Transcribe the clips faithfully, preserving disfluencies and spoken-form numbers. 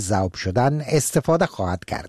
ذوب شدن استفاده خواهد کرد.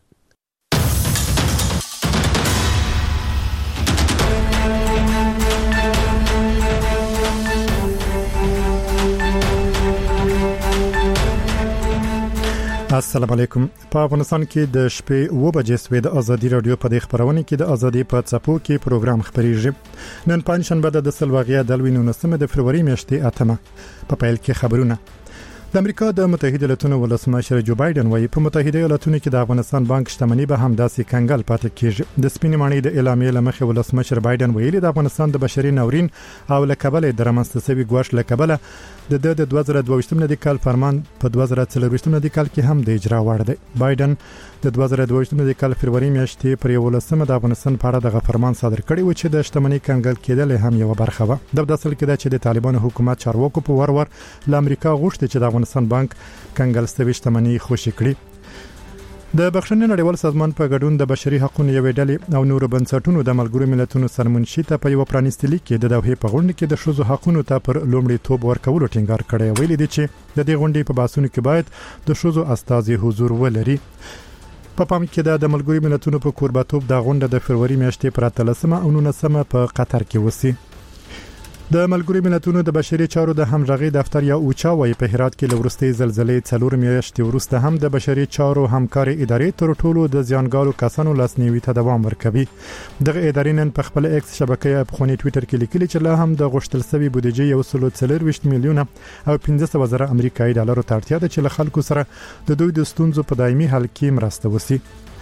السلام علیکم. په افغانستان کې د شپې و بجې سوي د ازادي رادیو په د خبرونه کې د ازادي په څپو کې پروګرام خبريږي. نن پنځشنبه د سلواغیا د نولسمه د فروری میاشتې اتمه. په پیل کې خبرونه. د امریکا د متحده ایالاتونو ولسمشر جو بایدن وايي په متحده ایالاتونو کې د افغانستان بانک شتمنۍ به هم داسې کنګل پاتې کیږي. د سپینې ماڼۍ د اعلامیې لمخې ولسمشر بایدن ویلي د افغانستان د بشري ناورین او لکبل د رامنځته شوي ګواښ لکبل د د دوه زره دوه ویشت د کال فرمان په دوه زره څلور ویشت د کال کې هم د اجرا وړ دی. بایدن د دوه زره دوه ویشت د کال فروری میاشتې پر یولسمه د افغانستان په اړه د فرمان صادر کړی و چې د شتمنۍ کنګل کېدل هم یو برخه و. د اصل کې دا چې د طالبانو حکومت چارواکو په ور ور ل امریکا غوښتي چې د افغانستان بانک کنګل ستوي شتمنۍ خوشي کړي. د بخښنې نړیوال سازمان په ګډون د بشري حقوقو یوې ډلې او نورو بنسټونو د ملګرو ملتونو سرمنشي ته په یو پرانیستلي کې د دوحې په غونډه کې د شوزو حقوقو ته پر لومړی توپ ورکولو ټینګار کړی. ویلي دي چې د دې غونډې په باسونو کې باید د شوزو استازي حضور ولري. په پام کې د ملګرو ملتونو په کورباتوب د غونډه د فروری میاشتې پر اتلسمه او نولسمه په قطر کې وسی. د ملګرو ملتونو د بشري چارو د همغږي دفتر یا اوچا وايي په هرات کې لورستي زلزلې څلور میاشتې وروسته هم د بشري چارو همکاري ادارې تر ټولو د زیانګالو کسانو لاسنیوي ته دوام ورکوي. دغه ادارې نن په خپل ایکس شبکې په خونی ټوئیټر کې لیکلي چې لا هم د غشتل سوي بودیجه یو سل څلور ویشت میلیونه او پنځه سوه زره امریکایي ډالر ته اړتیا ده چې له خلکو سره د دوی د ستونزو په دایمي حل کې مرسته وسی.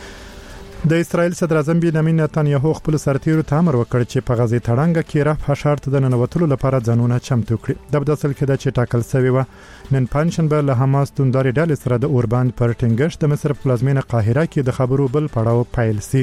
د اسرائیل صدر اعظم بنیامین نتانیاهو خپل سرتیرو ته امر وکړ چې په غزې تړانګه کې رفح ښار ته د ننوتلو لپاره ځانونه چمتو کړي. د بداسل کې د چې ټاکل شوی و نن پنځشنبه له حماس تونداري ډلې سره د اورباند پر ټینګښت د مصر پلازمینه قاهره کې د خبرو بل پړاو پیل سي.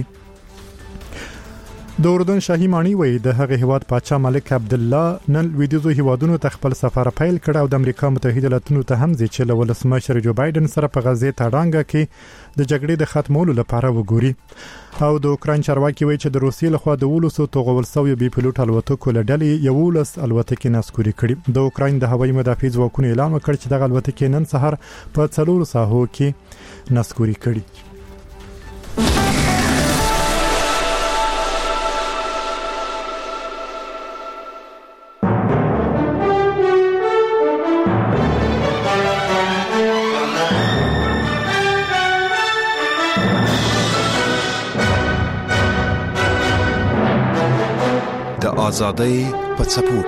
د اردن شاهي ماڼۍ وایي د هغه هیواد پاچا ملک عبد الله نن لویدیځو هیوادونو ته خپل سفر پیل کړ او د امریکا متحده ایالاتونو ته هم ځي چې له ولسمشر جو بایدن سره په غزې تړانګه کې د جګړې د ختمولو لپاره وګوري. او د اوکرين چارواکي وایي چې د روسیې لخوا د ولوسو توغول سوی بي پيلوټ الوتکو له ډلې یو لس الوتکې نسکوري کړي. د اوکرين د هوایي مدافع ځواکونو اعلان وکړ چې د الوتکې نن سهار په څلور ساحو کې نسکوري کړي. آزادی په څپو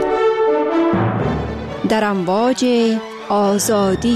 کې در امواج آزادی.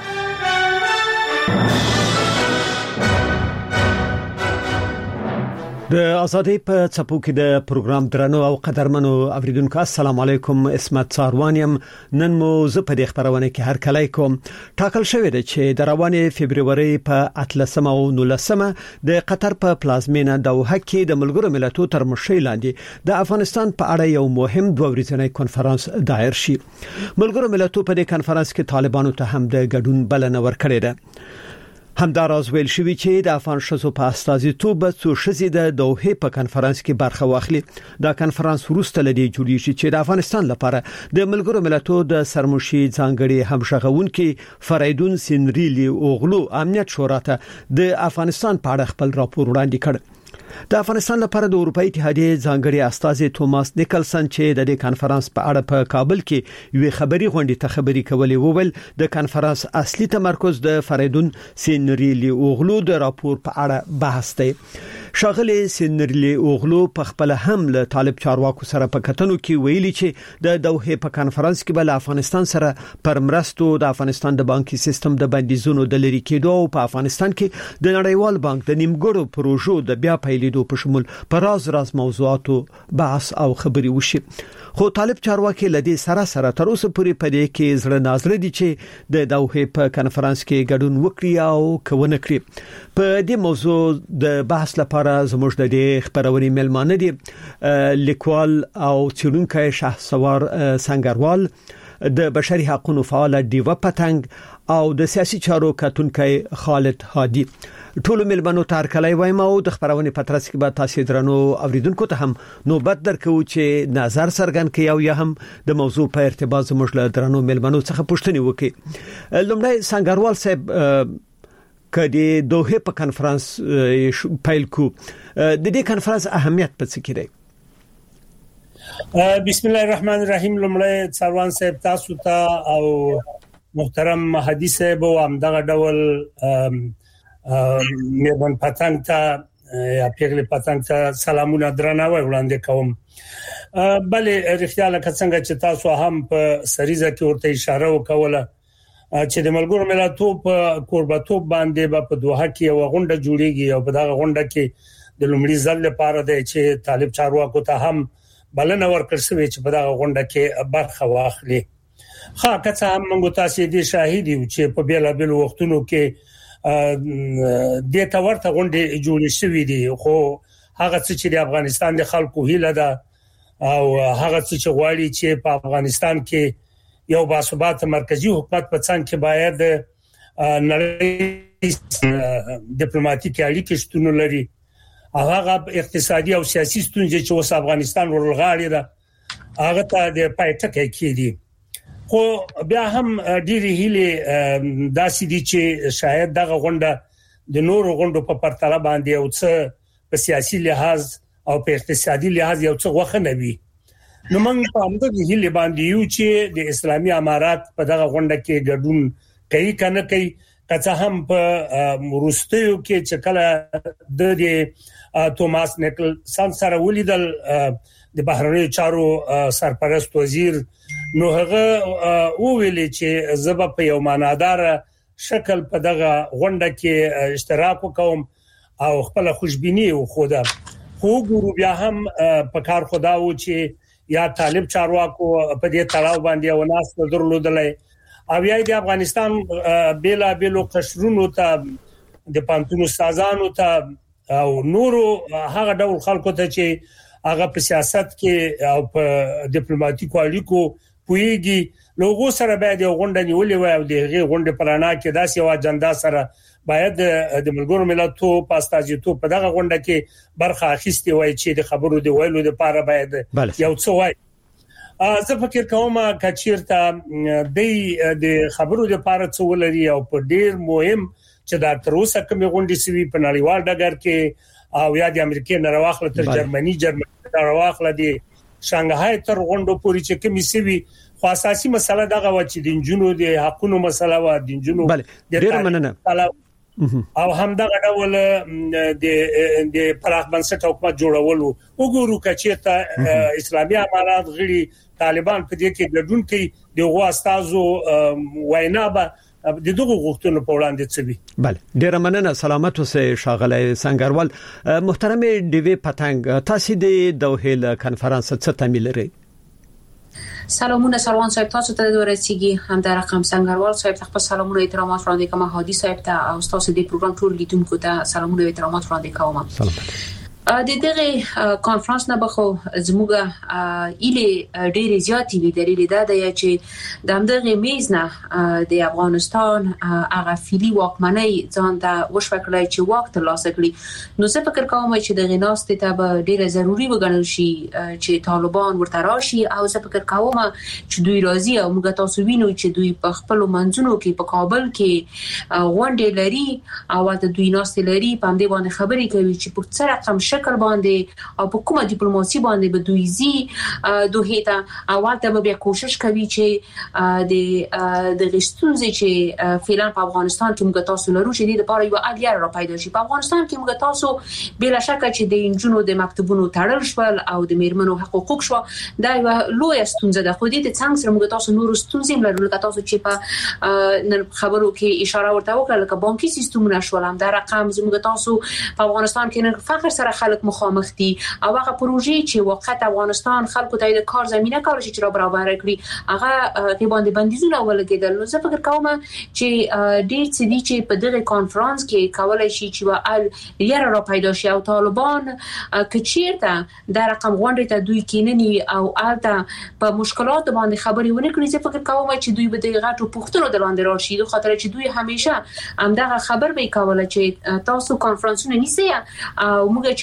د ازادي په څپو کې د پروګرام درنو او قدرمنو اوریدونکو السلام علیکم. اسمت ساروانیم. نن مو زه په دې خبرونه کې هر کله کوم ټاکل شوې ده چې د روانې فبرवरी په اتلسمه او نولسمه د قطر په پلازمینه دوحه کې د ملګرو ملتونو تر مشرۍ لاندې د افغانستان په اړه یو مهم دوه ورځنی کنفرانس دایر شي. ملګرو ملتونو په دې کنفرانس کې طالبانو ته هم د ګډون بلنه ورکړې ده. همداراز ویل شوی چې د افغان شذو په استازیتوب څو شذې د دوحه په کنفرانس کې برخه واخلي. دا کنفرانس وروسته لدی جوړیږي چې د افغانستان لپاره د ملګرو ملتونو د سرمشي ځانګړي همغږونکي فریدون سینریلی اوغلو امنیت شورا ته د افغانستان په اړه خپل راپور وړاندې کړ. د افغانستان لپاره د اروپאי اتحادیې ځانګړي استازي توماس نیکلسن چې د دې کنفرانس په اړه په کابل کې یو خبري غونډه ته خبري کولې وویل د کنفرانس اصلي تمرکز د فریدون سینریلی اوغلو د راپور په اړه بحث دی. شاغلي سینریلی اوغلو په خپل هم له طالب چارواکو سره په کتنو کې ویلي چې د دوحه په کنفرانس کې بل افغانستان سره پر مرستو د افغانستان د بانکي سیستم د بندیزونو د لری کېدو او په افغانستان کې د نړیوال بانک د نیمګړو پروژو د بیا پیلېدو په شمول پر راز راز موضوعاتو بحث او خبري وشي. خو طالب چارواکي لدی سره سره تر اوسه پورې پدې کې زړه نازره دي چې د دوحه په کنفرانس کې ګډون وکړي او کوونه کړي. په دې موضوع د بحث لپاره زموږ د دې خبرونې ملمانه دي لیکوال او څېړونکی شهسوار سنگروال، د بشري حقوقو فعال دیوا پتنګ او د سیاسي چارو کتونکی خالد هادي. ټول ملمنو تار کلای وایم او د خبرونې پترس کې به تاسو درنو اوریدونکو ته هم نوبت درکو چې نظر سرګن کوي او یا هم د موضوع په ارتباط زموږ له درنو ملمنو څخه پوښتنه وکړي. لومړی سنگروال صاحب، کدي دوه په کانفرنس پیل کو د دې کانفرنس اهمیت په څه کې دی؟ بسم الله الرحمن الرحیم. لمړی څاروان صاحب تاسو ته او محترم مهدی صاحب او همدغه ډول میرمن پتنګ ته یا پیغلې پتنګ ته سلامونه درناوی وړاندې کوم. بلې رښتیا لکه څنګه چې تاسو هم په سریزه کې ورته اشاره وکوله چې د ملګرو ملتونو په قربتوب باندې په دوحه کې یو غونډه جوړیږي او په دغه غونډه کې د لومړي ځل لپاره دی چې طالب چارواکو ته هم بلنه ورکړ شوې چې په دغه غونډه کې برخه واخلي. خا که څه هم موږ تاسو دې شاهد یو چې په بیلابل وختونو کې د تورته غونډې جوړې شوې دي، خو هغه څه چې د افغانستان د خلکو هیله ده او هغه څه چې غواړي چې په افغانستان کې یو باثبات مرکزی حکومت په څنګ کې باید نړۍ ډیپلوماټیک اړیکې شتون لري، هغه اقتصادي او سیاسي ستونزې چې اوس افغانستان ورغاړي ده هغه ته د پایټکې کېدي. خو بیا هم ډېری هلي داسې دي چې شاید دغه غونډه د نورو غونډو په پرتله باندې او څه په سیاسي لحاظ او په اقتصادي لحاظ یو څه غوښه نه وي. نو موږ په همدغه هلي باندې یو چې د اسلامي امارات په دغه غونډه کې ګډون کوي کنه کوي، که هم په روسیو کې چې کله د توماس نیکلسن سره ولیدل د بهرنیو چارو سرپرست وزیر، نو هغه وویل چې زبا په یو معنادار شکل په دغه غونډه کې اشتراک وکوم او خپل خوشبینی وخوده. خو ګورو بیا هم په کار خدا و چې یا طالب چارواکو په دې تړاو باندې وناس درلودلې او یا د افغانستان بیلا بیلو قشرونو ته د پانتونو سازانو ته او نورو هغه ډول خلکو ته چې هغه په سیاست کې او په ډیپلوماټیکو اړیکو پویږي، لوګو سره باید یو غونډه نیولې وای او دغه غونډه پرانا کې داسې یو اجنډا سره باید د ملګرو ملتونو پاستاجیتو په دغه غونډه کې برخه اخیستي وای چې د خبرو دی ویلو لپاره باید یو څه وای. زه فکر کوم کچیرته د خبرو لپاره څه ولري او په ډیر مهم چې دا تر اوسه کوم غونډې سوي په نړیوال ډګر کې او یا د امریکا نه راوخله تر جرمني جرمني راوخله دي شانګهای تر غونډو پورې چې کومې سوي، خو اساسي مسله دغه و چې د جنونو د حقونو مسله و د جنونو د او هم دغه ډول د د پراخ بنسټ حکومت جوړولو. وګورو کچېته اسلامي امارات غړي طالبان په دې کې ګډون کوي، دغه استادو وینا به د دغه غوښتنو په وړاندې څوي. بله ډیر مننه. سلامت اوسئ ښاغلی سنگروال. محترم ډیوی پتنګ، تاسو د دوحه کانفرنس څه تمایل لرئ؟ سلامونه سروان صاحب، تاسو ته د ورسیږي هم د رقم سنگروال صاحب ته خپل سلامونه احترامات وړاندې کوم، هادي صاحب ته او تاسو د پروګرام ټول لیدونکو ته سلامونه احترامات وړاندې کوم. سلامات. د دغه کانفرنس نه بخو زموږه اله ډېر زیاتې وی دلیل دا دی چې د همدغه میز نه د افغانستان هغه فعلی واکمنۍ ځان ته وشوکړای چې واک ترلاسه کړي. نو زه فکر کوم چې د غناست ته به ډېر ضروری وګڼل شي چې طالبان ورته راشي او زه فکر کوم چې دوی راځي او موږ تاسو وینو چې دوی په خپل منځونو کې په کابل کې غونډې لري او د دوی ناست لري په دې باندې خبرې کوي چې په څه رقم شکل باندې او په کومه ډیپلوماسي باندې به دوی زی دوه ته اول ته به کوشش کوي چې د د غشتونځ چې فعلا په افغانستان کې موږ تاسو لرو چې د لپاره یو اړیه را پیدا شي. په افغانستان کې موږ تاسو بلا شک چې د انجونو د مکتبونو تړل شول او د میرمنو حقوق شو دا یو لوی ستونزه ده. خو دې ته څنګه سره موږ تاسو نور ستونزې لرو لکه تاسو چې په خبرو کې اشاره ورته وکړه لکه بانکي سیستمونه شول هم دا رقم زموږ تاسو په افغانستان کې نه فقر سره خلک مخامخ دي او هغه پروژې چې واقعا افغانستان خلکو ته د کار زمينه کول شي چې را برابر کړي هغه کې باندې بندیزونه ولګیدل. نو زه فکر کوم چې ډېر څه دي چې په دغه کانفرنس کې کولای شي چې وال یاره را پیدا شي او طالبان کچیرته د رقم غونډې ته دوی کیننی او الته په مشکلات باندې خبرې ونه کړي. زه فکر کوم چې دوی به د غټو پوښتنو د لاندې راشي د خاطر چې دوی همیشه همدغه خبر به کوله چې تاسو کانفرنسونه نیسئ او موږ چې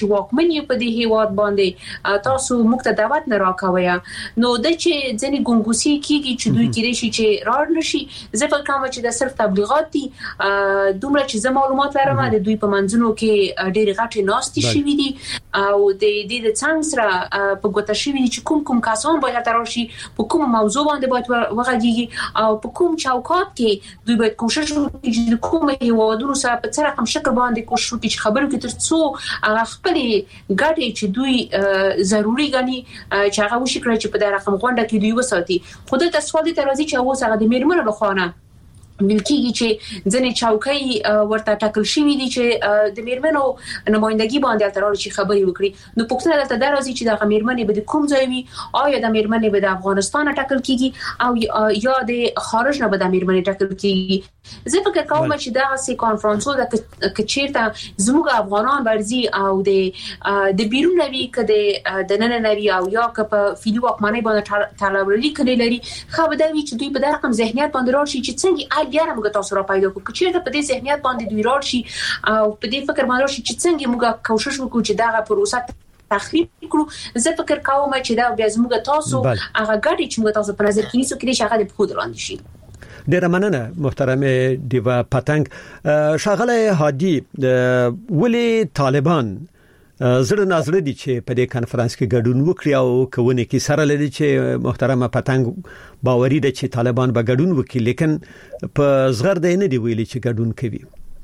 چې واکمنې په دې هیواد باندې تاسو موږ ته دعوت نه راکوي نو د چې ځنې ګونګوسي کیږي چې دوی کېږي شي چې راړ نشي زه فکر کوم چې د صرف تبلیغات دي دومره چې زما معلومات لرم د دوی په منځونو کې ډېر غټي ناستي شوي دي او د دې د څنګه سره په ګوته شوي چې کوم کوم کسان باید تراشي په کوم موضوع باندې باید وغږیږي او په کوم چوکاټ کې دوی باید کوشش وکړي چې کوم هیوادونو سره په څه رقم شکل باندې کوشش وکړي چې خبرو کې ترڅو هغه خپل ګټې چې دوی ضروري ګڼي چې هغه وشي کړی چې په دغه رقم غونډه کې دوی وساتي خو د تسوال ته راځي چې اوس هغه د میرمنو لخوا ملکیږي چې ځنې چوکۍ ورته ټاکل شوی دي چې د میرمنو نمائندګي باندې ترور شي خبري وکړي نو پښتنه دلته درازي چې د میرمنې به کوم ځای وي آیا د میرمنې به د افغانستان ټاکل کیږي او یا د خارج نه به د میرمنې ټاکل کیږي زه فکر کوم چې دا سي کانفرنسو د کچیرته زموږ افغانان ورزي او د د بیرون نوي کده د نن نوي او یا که په فیلو واکمنۍ باندې تړاو لري لري خو به دا وی چې دوی په دغه رقم ذهنیت باندې راشي چې څنګه بیا موږ تاسو را پیدا کوو چې په دې ذهنیت باندې دوی راشي او په دې فکر باندې راشي چې څنګه موږ کوشش وکړو چې دا پروسه تخریب کړو زه فکر کوم چې دا بیا موږ تاسو هغه ګډي چې موږ تاسو په نظر کې نیسو کې چې هغه په خود لاندې شي ډیره مننه محترمه دیوا پتنګ شاغله هادي ولی طالبان زړه نازړه دي چې په دې کانفرنس کې ګډون وکړي او کوونه کې سره لري چې محترمه پتنګ باوري ده چې طالبان به ګډون وکړي لیکن په زغر د نه دی ویلي چې ګډون کوي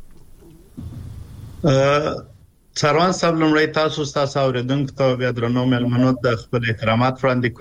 څاروان صاحب لمړی تاسو تاسو اوریدونکو ته بیا درنو ملمنو د خپل احترامات وړاندې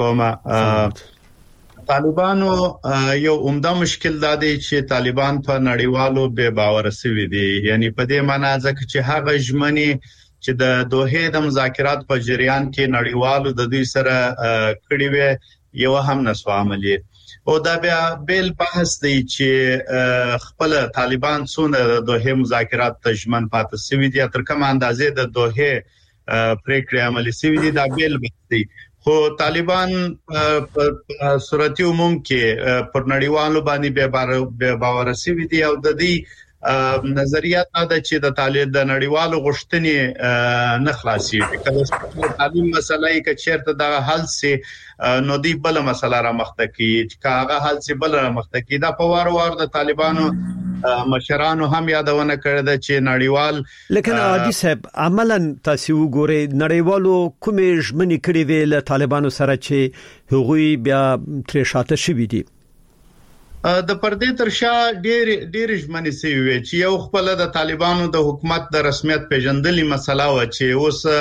کوم طالبانو یو عمده مشکل دا دی چې طالبان په نړیوالو بے باور شوي دي یعنی په دې معنی ځکه چې هغه ژمنې چې د دوحه د مذاکرات په جریان کې نړیوالو د دوی سره کړي وي یو هم نسو عملي او دا بیا بیل بحث دی چې خپل طالبان څونه د دوحه مذاکرات تجمن پاتې شوي دي تر کومه اندازې د دوحه پریکړې عملي شوي دي دا بیل بحث دی خو طالبان په صورتي عموم کې پر نړیوالو باندې بے باور شوي دي او د دې نظریات دا چې د طالب د نړیوالو غوښتنې نه خلاصي کله تعلیم مسله کې چیرته د حل سي نو دی بل مسله را مخته کی چې هغه حل سي بل را مخته کی دا په وار وار د طالبانو مشرانو هم یادونه کړې ده چې نړیوال لیکن عادي صاحب عملاً تاسو وګورئ نړیوالو کومې ژمنې کړې ویل طالبانو سره چې هغوی بیا تر شاته شوي دي د پردې تر شا ډېر ډېر ژمنې سي وي چې یو خپل د طالبانو د حکومت د رسمیت پیژندلې مسله و چې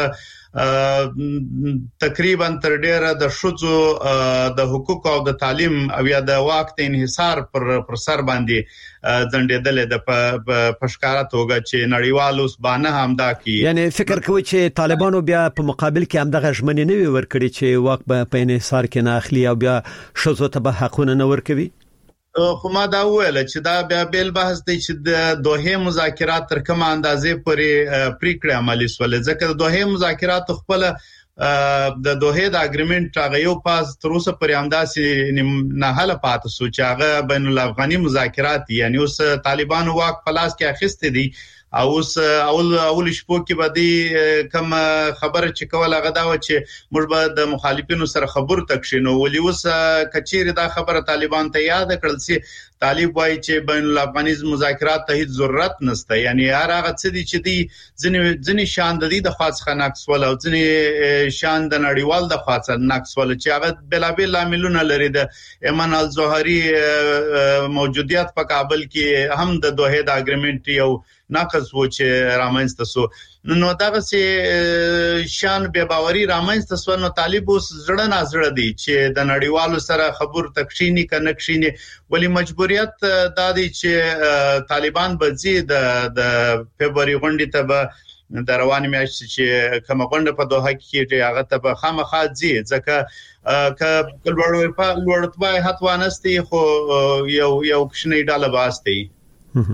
اوس تقریبا تر ډېره د شوزو د حقوق او د تعلیم او یا د واک ته انحصار پر پر سر باندې ځندېدل د پښکارا توګه چې نړیوالو سبانه همدا کی یعنی فکر کوي چې طالبانو بیا په مقابل کې همدغه ژمنې نه وي ورکړي چې واک په انحصار کې نه اخلي او بیا شوزو ته به حقونه نه ورکوي خو ما دا ویل چې دا بیا بیل بحث دی چې د دوحه مذاکرات تر کومه اندازې پورې پریکړه عملي سول ځکه د دوحه مذاکرات خپل د دوحه د اګریمنت هغه یو پاس تر اوسه پرې همداسې نه حل پاتې سو چې هغه بین الافغاني مذاکرات یعنی اوس طالبانو واک پلاس کې اخیسته دي او اوس اول اول شپو کې باندې کوم خبره چې کوله غدا و چې موږ به د مخالفینو سره خبرو تکشینو ولې اوس کچېره دا خبره طالبان ته یاد کړل سي طالب وایي چې بین الافغاني مذاکرات ته هیڅ ضرورت نشته یعنی هر هغه څه دي چې دي ځنې ځنې شان د دې د خاص خناقص ول او ځنې شان د نړیوال د خاص نقص ول چې هغه بلابل عاملونه لري د ایمان الزهري موجودیت په کابل کې هم د دوحه د اګریمنت یو ناقص و چې رامنځته سو نو دغه سي شان به باوري رامنځته سو نو طالب اوس زړه نازړه دي چې د نړیوالو سره خبر تکشینی کنکشینی ولی مجبوریت دا دي چې طالبان به زی د د فبراير غونډې ته به د رواني میاشتې چې کومه غونډه په دوحه کې چې هغه ته به خامخا ځي ځکه ک لوړ په لوړتبه هتوانستي خو یو یو کښنی ډاله باسي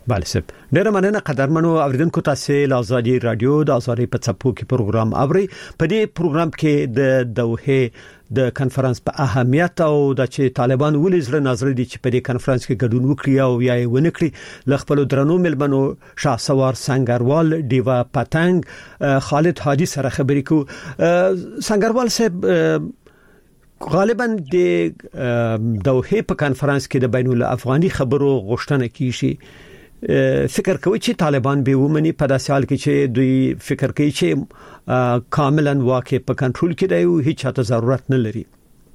بله سب ډیره مننه قدرمنو اوریدونکو تاسو له ازادي رادیو د ازادي په څپو کې پروګرام اوري په دې پروګرام کې د دوحه د کانفرنس په اهمیت او د چې طالبان ولې زړه نظر دي چې په دې کانفرنس کې ګډون وکړي او یا یې ونکړي ل خپل درنو ملمنو شاهسوار سنگروال دیوا پتنګ خالد حاجی سره خبرې کو سنگروال صاحب غالبا د دوحه په کانفرنس کې د بین الافغاني خبرو غوښتنه کیږي فکر کوي چې طالبان به ومني په داسې حال کې چې دوی فکر کوي چې کاملا واقع په کنټرول کې دی او هیڅ ته ضرورت نه لري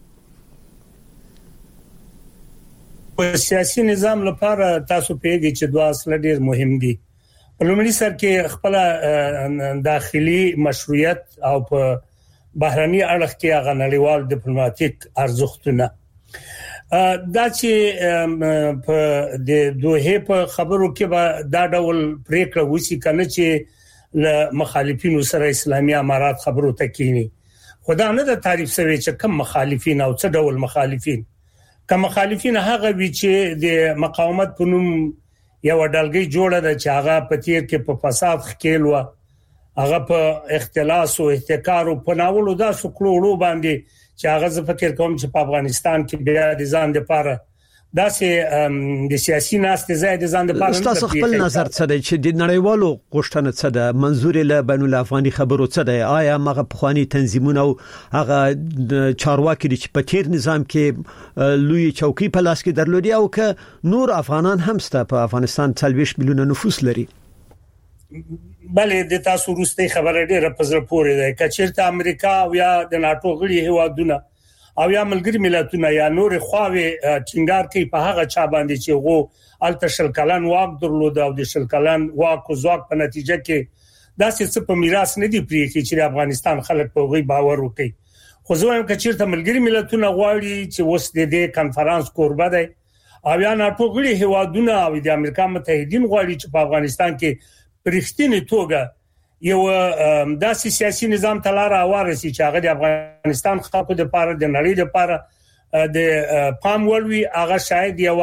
په سیاسي نظام لپاره تاسو پیږي چې دوه اصل ډیر مهم دي په لومړي سر کې خپل داخلي مشروعیت او په بهرني اړخ کې هغه نړیوال ډیپلوماټیک ارزښتونه دا چې په د دوه په خبرو کې به دا ډول پریکړه وسی کنه چې ل مخالفینو سره اسلامي امارات خبرو ته کینی خدا نه د تعریف سوي چې کم مخالفین او څه ډول مخالفین کم مخالفین هغه وی چې د مقاومت په نوم یو ډلګي جوړه ده چې هغه په تیر کې په فساد خکېل و هغه په اختلاس او احتکار او په ناولو دا سکلوړو باندې چې هغه ز فکر کوم چې په افغانستان کې بیا د ځان لپاره دا چې د سیاسي ناست ځای د ځان لپاره تاسو خپل نظر څه دی چې د نړیوالو غوښتنه څه ده منظور له بین الافغاني خبرو څه دی آیا مغه پخوانی تنظیمونه او هغه چارواکي چې په تیر نظام کې لوی چوکي په لاس کې درلودي او ک نور افغانان هم ست په افغانستان څلويش میلیونه نفوس لري بله د تاسو روسي خبره ډیره پزره پورې ده کچېرته امریکا او یا د ناتو غړي هوادونه او یا ملګری ملتونه یا نور خواوي ټینګار کوي په هغه چا باندې چې غو التشل کلن واک درلود او د شل کلن واک او ځواک په نتیجه کې دا څه په میراث نه دی پریخي چې افغانستان خلک په غي باور وکړي خو ځوان کچېرته ملګری ملتونه غواړي چې وس د دې کانفرنس قربه ده او یا ناتو غړي هوادونه او د امریکا متحدین غواړي چې په افغانستان کې پرختینی توګه یو داسې سیاسي نظام تلاره وارسي چې هغه د افغانستان خلکو د لپاره د نړۍ لپاره د پام وړوي هغه شاید یو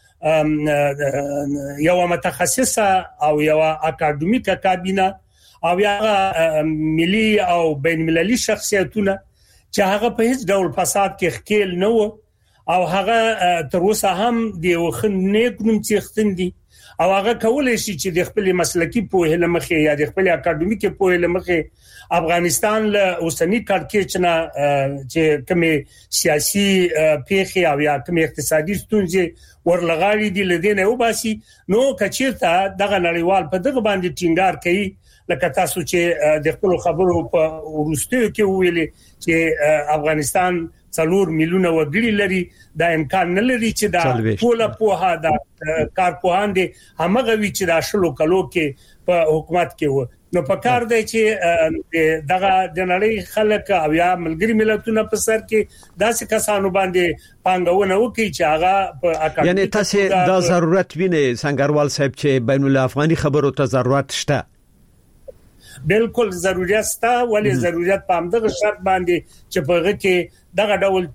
یو متخصصه او یو اکاډمیکه کابینه او یا ملي او بین المللي شخصیتونه چې هغه په هیڅ ډول فساد کې ښکیل نه و او هغه تر اوسه هم د وخنې کوم څښتن دي او هغه کولای شي چې د خپل مسلکی په لمخه یا د خپل اکاډمیک په لمخه افغانستان له اوسنی کړکېچنه چې کومه سیاسي پیښه او یا کومه اقتصادي ستونزې ورلغالي دي لدینه وباسي نو کچیرته دغه نړیوال په دغه باندې ټینګار کوي لکه تاسو چې د خپل خبرو په ورستیو کې ویلي چې افغانستان څلور میلیونه وګړي لري دا امکان نه لري چې دا ټول په ها دا کارپوهان دي همغه وی چې دا شلو کلو کې په حکومت کې و نو په کار دی چې دغه د نړۍ خلک او یا ملګری ملتونه په سر کې داسې کسانو باندې پانګونه وکړي چې هغه په اکاډمي یعنی تاسو دا ضرورت ویني سنگروال صاحب چې بین الافغاني خبرو ته ضرورت شته بالکل ضرورت شته ولی ضرورت په همدغه شرط باندې چې په هغه کې دغه ډول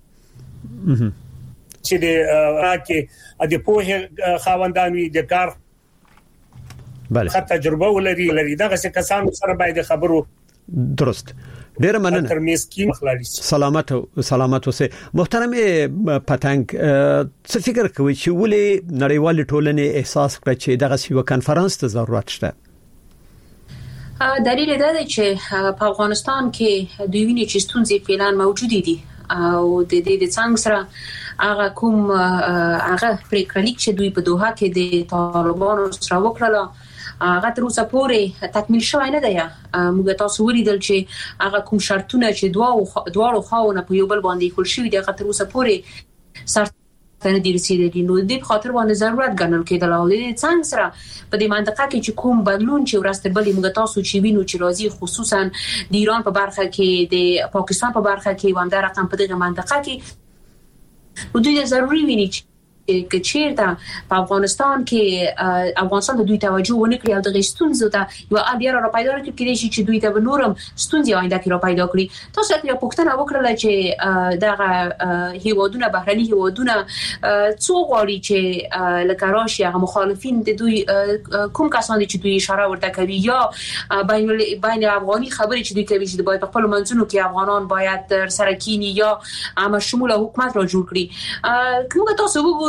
چې د راکې د پوهه خاوندانوي د کار بله خاطر تجربه ولري لري دغه څه کسان سره باید خبرو درست ډیر مننه ترمنځ کې مخالفت سلامت او سلامت اوسه محترم پتنګ څه فکر کوي چې ولې نړیوال ټولنې احساس کړ چې دغه یو کانفرنس ته ضرورت شته دلیل دا دی چې په افغانستان کې دوی ویني چې ستونزې فعلا موجود دي او د دې د څنګه سره هغه کوم هغه پریکړلیک چې دوی په دوحه کې د طالبانو سره وکړه هغه تر اوسه پورې تکمیل شوی نه دی موږ تاسو ولیدل چې هغه کوم شرطونه چې دوا دواړو خواونه په یو بل باندې خل شوی دی هغه تر اوسه پورې سر نه دي رسیدلي نو د خاطر باندې ضرورت ګڼل کېدل او د څنګه سره په دې منطقه کې چې کوم بدلون چې ورسته بلې موږ تاسو چې وینو چې راځي خصوصا د ایران په برخه کې د پاکستان په برخه کې و هم د رقم په دغه منطقه کې دوی ضروري ویني چې چیرته په افغانستان کې افغانستان د دوی توجه ونه کړی او د غشتونزو ته یو اړ را پیدا کړي چې دوی ته نورم ستونزې آینده کې را پیدا کړي. تاسو ته پوښتنه وکړه چې دغه هیوادونه بهرني هیوادونه څو غواړي چې لکه راشي هغه مخالفین د دوی کوم کسان چې دوی اشاره ورته کوي یا بین بین افغاني خبرې چې دوی کوي چې باید په خپل منځونو کې افغانان باید تر سره کینی یا عام شمول حکومت را جوړ کړي. کومه تاسو وګورئ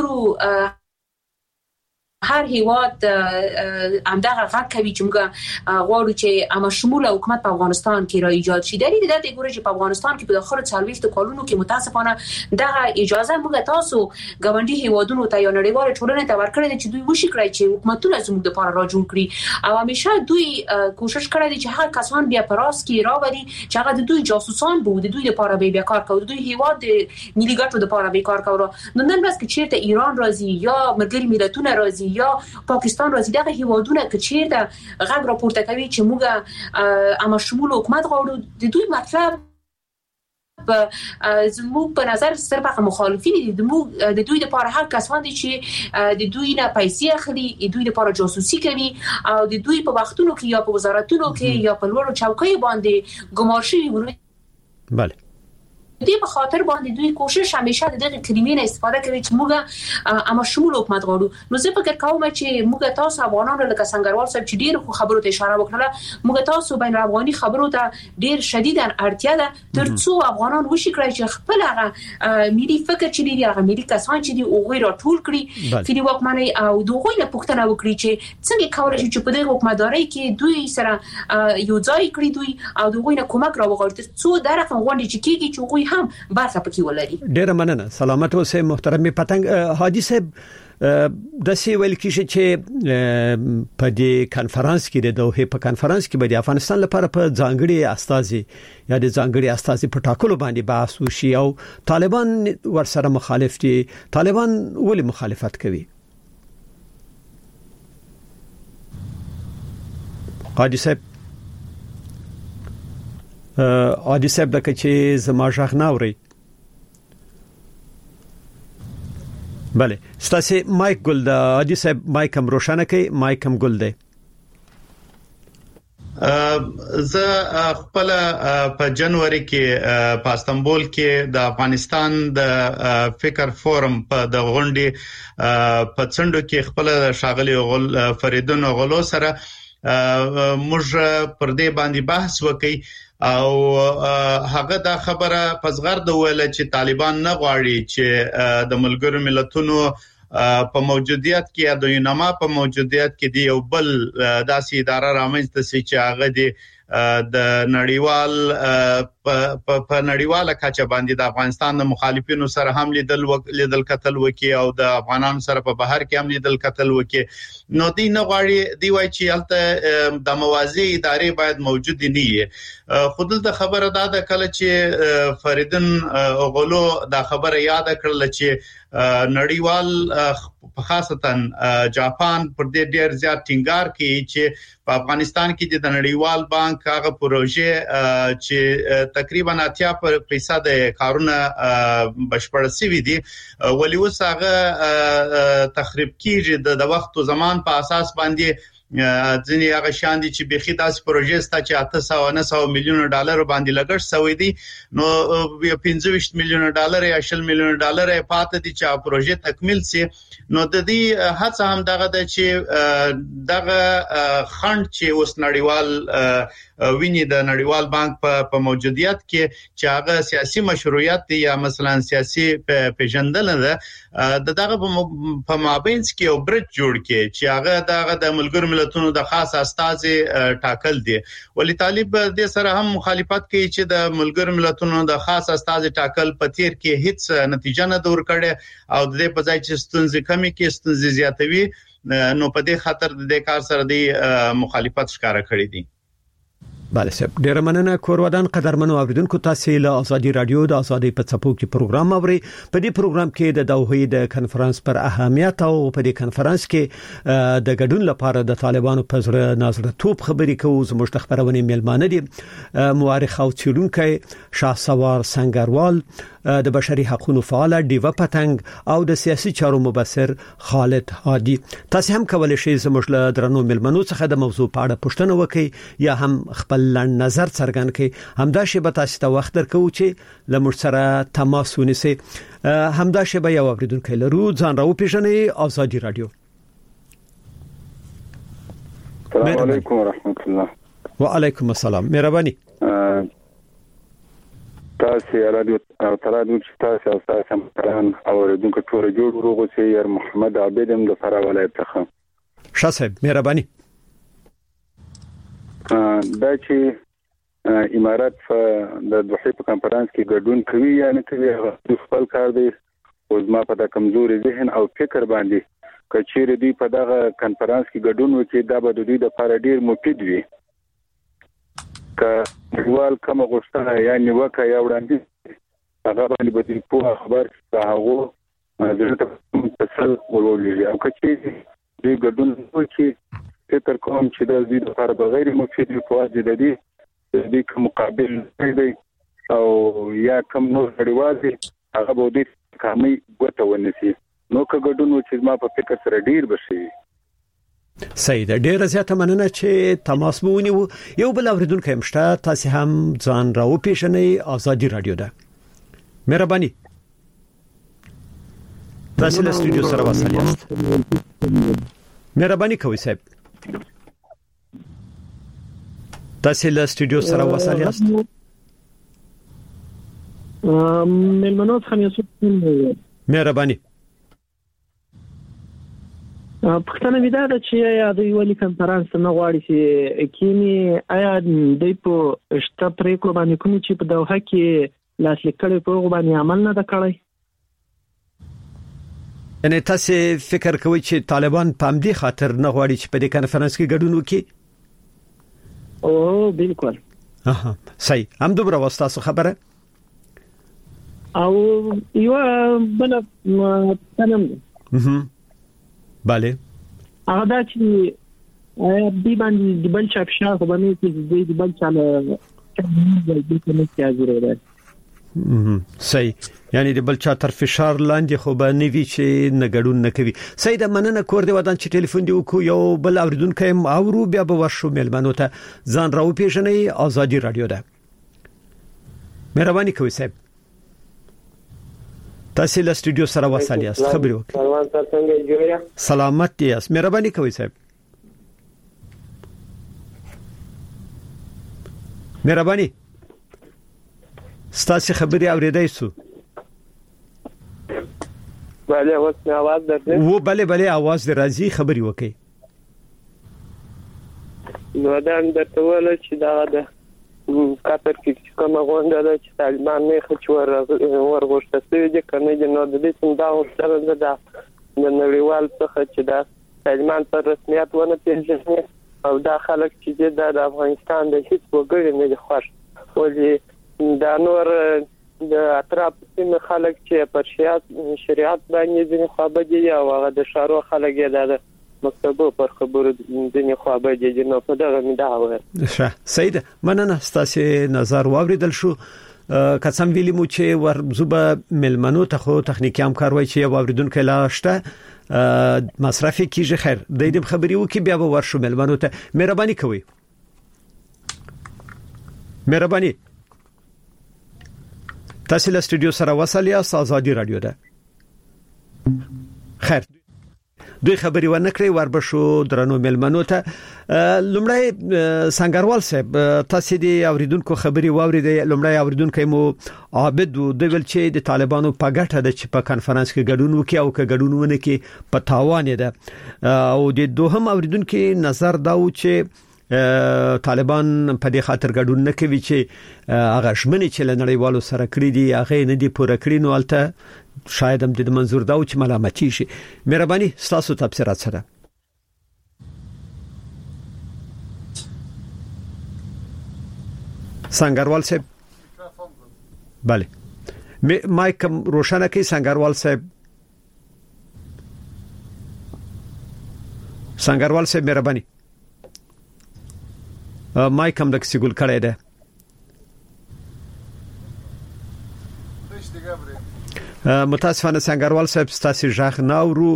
هر هیواد همدغه غږ کوي چې موږ غواړو چې عام شمول حکومت په افغانستان کې را ایجاد شي. د دې د دې ګوري چې په افغانستان کې په داخله څلويخت کالونو کې متاسفانه دغه اجازه موږ تاسو ګاونډي هیوادونو ته یا نړیوال ټولنې ته ورکړل چې دوی وشي کړی چې حکومتونه زموږ لپاره را جوړ کړي او همیشه دوی کوشش کړی دي چې هر کسان بیا پراس کې راوړي چې هغه د دوی جاسوسان بو د دوی لپاره به بیکار کوي، دوی هیواد د ملي ګټو لپاره بیکار کوي. نو نن ورځ کې چیرته ایران راځي یا ملګری ملتونه راځي یا پاکستان راځي دغه هیوادونه چې چیرته غږ راپورته کوي چې موږ عام شمول حکومت غواړو، د دوی مطلب زموږ په نظر صرف مخالفین دي. د دوی لپاره هر کسان دي چې د دوی نه پیسې اخلي، د دوی لپاره جاسوسي کوي او د دوی په وختونو کې یا په وزارتونو کې یا په لوړو چوکۍ باندې ګمار شوي ورو. بله دې په خاطر باندې دوی کوشش همیشه د دغه کلمې نه استفاده کوي چې موږ عام شمول حکومت غواړو. نو زه فکر کوم چې موږ تاسو افغانانو لکه سنگروال صاحب چې ډیر خبرو ته اشاره وکړه، موږ تاسو بین افغاني خبرو ته ډیر شدیداً اړتیا ده ترڅو افغانان وشي کړی چې خپل هغه ملي فکر چې دی هغه ملي کسان چې دی اوغه را ټول کړي چې دی وکمنۍ او دوی نه پوښتنه وکړي چې څنګه کولای شي چې په دغه حکومتداري کې دوی سره یو ځای کړی دوی او دوی نه کومک را وغوړي څو در رقم غونډې چې کیږي چې هم برخه پکې ولري. ډېر مننه. سلامت اوسئ محترم پتنګ. حاجی صاحب د سی ویل کیږي چې په دې کانفرنس کې د دوه په کانفرنس کې به د افغانستان لپاره په ځانګړي استازي یا د ځانګړي استازي په ټاکلو باندې بحث وشي او طالبان ورسره مخالف دي. طالبان ولې مخالفت کوي؟ حاجی صاحب عادي صاحب دغه چې زما ژغ ناوري. بله ستاسو مایک ګل د عادي صاحب مایک هم روښانه کوي، مایک هم ګل دی. زه خپل په جنوري کې په استانبول کې د افغانستان د فکر فورم په د غونډې په څنډو کې خپل شاغلي غل فریدون غلو سره موږ پر دې باندې بحث وکړي او هغه دا خبره پزغر د ویل چې طالبان نه غواړي چې د ملګرو ملتونو په موجودیت کې یا د یونما په موجودیت کې دی یو بل داسې اداره رامنځته شي چې هغه دی د نړیوال په نړیواله کچه باندې د افغانستان د مخالفینو سره هم لیدل لیدل قتل وکي او د افغانانو سره په بهر کې هم لیدل قتل وکي. نو دی نه غواړي دی وای چې البته د موازی ادارې باید موجود نه وي. خودل د خبره دا ده کله چې فریدن غلو دا خبره یاد کړل چې نړیوال خاصتاً جاپان پر دې ډیر زیات ټینګار کوي چې په افغانستان کې د نړیوال بانک هغه پروژه چې تقریبا اتیا فیصد کارونه بشپړ شوي دي ولې اوس هغه تخریب کیږي د وخت او زمان په اساس باندې ځینې هغه شان دي چې بخي داسې پروژې ستا چې اته سوه نه سوه میلیون ډالر باندې لګښت شوی دي نو پنځه ویشت میلیون ډالر یا شل میلیون ډالر پاتې دي چې پروژې تکمیل شي. نو د دې هڅه هم دغه د چې دغه خند چې اوس نړیوال ویني د نړیوال بانک په موجودیت کې چې هغه سیاسي مشروعیت یا مثلا سیاسي پیژندنه ده دغه په مابین کې یو برج جوړ کې چې هغه دغه د ملګرو ملتونو د خاص استازي ټاکل دي. ولی طالب د سره هم مخالفت کوي چې د ملګرو ملتونو د خاص استازي ټاکل په تیر کې هیڅ نتیجه نه دور کړي او د دې په ځای چې ستونزې کمی کې ستونزې زیاتوي نو په دې خاطر د کار سره دی مخالفت ښکارا کړی دي. بله صاحب ډیر مننه. کورودان قدرمنو اوریدونکو تاسو له ازادي رادیو د ازادي په څپو کې پروګرام اوري. په دې پروګرام کې د دوحې د کانفرنس پر اهمیت او په دې کانفرنس کې د ګډون لپاره د طالبانو په زړه نازله توپ خبرې کوو. زموږ د خبرونه میلمانه دي مؤرخ او څېړونکی شاه سوار سنگروال د بشري حقوقو فعال دیوا پتنګ او د سیاسي چارو مبصر خالد هادي. تاسو هم کولای شئ زموږ له درنو ملمنو څخه د موضوع په اړه پوښتنه وکړئ یا هم خپل لړ نظر څرګند کړئ. همدا شی به تاسو ته وخت درکو چې لمر سره تماس ونیسئ. همدا شی به یو اوریدونکو لرو. ځان راو پیژنئ. آزادی رادیو. السلام علیکم ورحمت الله. وعلیکم السلام. مهرباني. تاسو رادیو او ترادیو تاسو او تاسو هم اوریدونکو ټول جوړ وروغو چې ير محمد عابد هم د فرا ولایت څخه. شاسب مهرباني. دا چې امارات د دوحې په کانفرنس کې ګډون کوي یا نه کوي هغه خپل کار دی. او زما په د کمزوري ذهن او فکر باندې کچېره دی په دغه کانفرنس کې ګډون وکړي دا به د دوی لپاره ډیر مفید وي. که ډیوال کوم غوښتنه یا نیوکه یا وړاندیز هغه باندې به په خبر هغه د تسل ولولي او کچې دی ګډون وکړي فکر کوم چې د دې لپاره به غیر مفید وي. په واسطه د دې د دې مقابل دی او یا کوم نور ډیوال دی هغه به دې کامي ګوته ونیسي. نو که ګډون چې ما په فکر سره ډیر بشي. سید ډیر زیاته مننه چې تماس مو ونیو. یو بل اوریدونکو همشته تاسو هم ځان راو پیژنئ. آزادی رادیو ده. مهرباني. تاسو له استودیو سره وصل یاست. مهرباني کوئ صاحب. تاسو له استودیو سره وصل یاست. ملمنوت خمیسو. مهرباني. پښتنه ودا د چې یا د یو کانفرنس نه غواړي چې کینی آیا د په شته پریکړه باندې کوم چې په دوحه کې لاس لیکل په باندې عمل نه وکړي. یعنی تاسو فکر کوئ چې طالبان په همدې خاطر نه غواړي چې په دې کانفرنس کې ګډون وکړي؟ او بالکل. اها صحیح. هم دومره واسطه خبره او یو بل تنم. اها bale هغه دا چې دی باندې د بل چا فشار خو باندې چې د بل چا له د کومه کیږي راځي. صحیح. یعنی د بل چا تر فشار لاندې خو باندې وی چې نګړون نه کوي. سید مننه کور دی ودان چې ټلیفون دی وکړو. یو بل اوریدونکو هم اورو بیا به ورشو ملمنو ته ځان راو پیژنئ. آزادی رادیو ده. مهرباني کوئ صاحب. تاسو له استودیو سره وصل یاست. خبري وکړئ. سلام څنګه جوړه؟ سلامت یاست. مهرباني کوئ صاحب. مهرباني. ستاسو خبري اوریدای شو. bale اوس مې आवाज درته. و bale bale आवाज درازي. خبري وکړئ. نو دا درته ول چې دا ده کاتر کې کومه غونډه ده چې طالبان نه خچ ور ورغوښته سوي دي کنه د نو د دې څنګه ورسره ده د نړیوال څخه چې دا طالبان پر رسمیت ونه پیژني او دا خلک چې د افغانستان د هیڅ وګړي نه دي خوښ. ولې دا نور د اطراف سیمه خلک چې پر شریعت باندې ځینې خوابدي او هغه د شارو خلک یې د مکتبو پر خبرو ځینې خوابدي دي. نو په دغه مې دا وایي. ښه سید مننه. ستاسو نظر واوریدل شو. قسم ویلی مو چې ورزوبه ملمنو ته خو تخنیکی همکار وای چې یو اوریدونکو لا شته مصرفي کیږي. خیر د دې خبري وکي بیا به ورشو ملمنو ته. مهرباني کوئ. مهرباني. تاسو له استودیو سره وصل یاست. آزادی رادیو ده. خیر دوی خبري ونه کړی وربشو درنو ملمنو ته. لومړی سنگروال صاحب تاسو دی اوریدونکو خبري واوریدل. لومړی اوریدونکو مو عابد د ویل چې د طالبانو په ګټه د چې په کانفرنس کې ګډون وکي او کې ګډون ونه کې په تاوان ده. او د دوهم اوریدونکو نظر دا و چې طالبان په دې خاطر ګډون نه کوي چې هغه شمنې چې لنړیوالو سره کړی دي هغه نه دي پوره کړی. نو البته شاید هم د منظور دا و چې ملامتي شي. مهرباني تاسو تفسیرات سره. سنگروال صاحب. بله مایک روشنه کی سنگروال صاحب. سنگروال صاحب مهرباني. مایک هم د کسي ګل کړی دی. متاسفانه څنګهوال صاحب ستاسو ژغ ناورو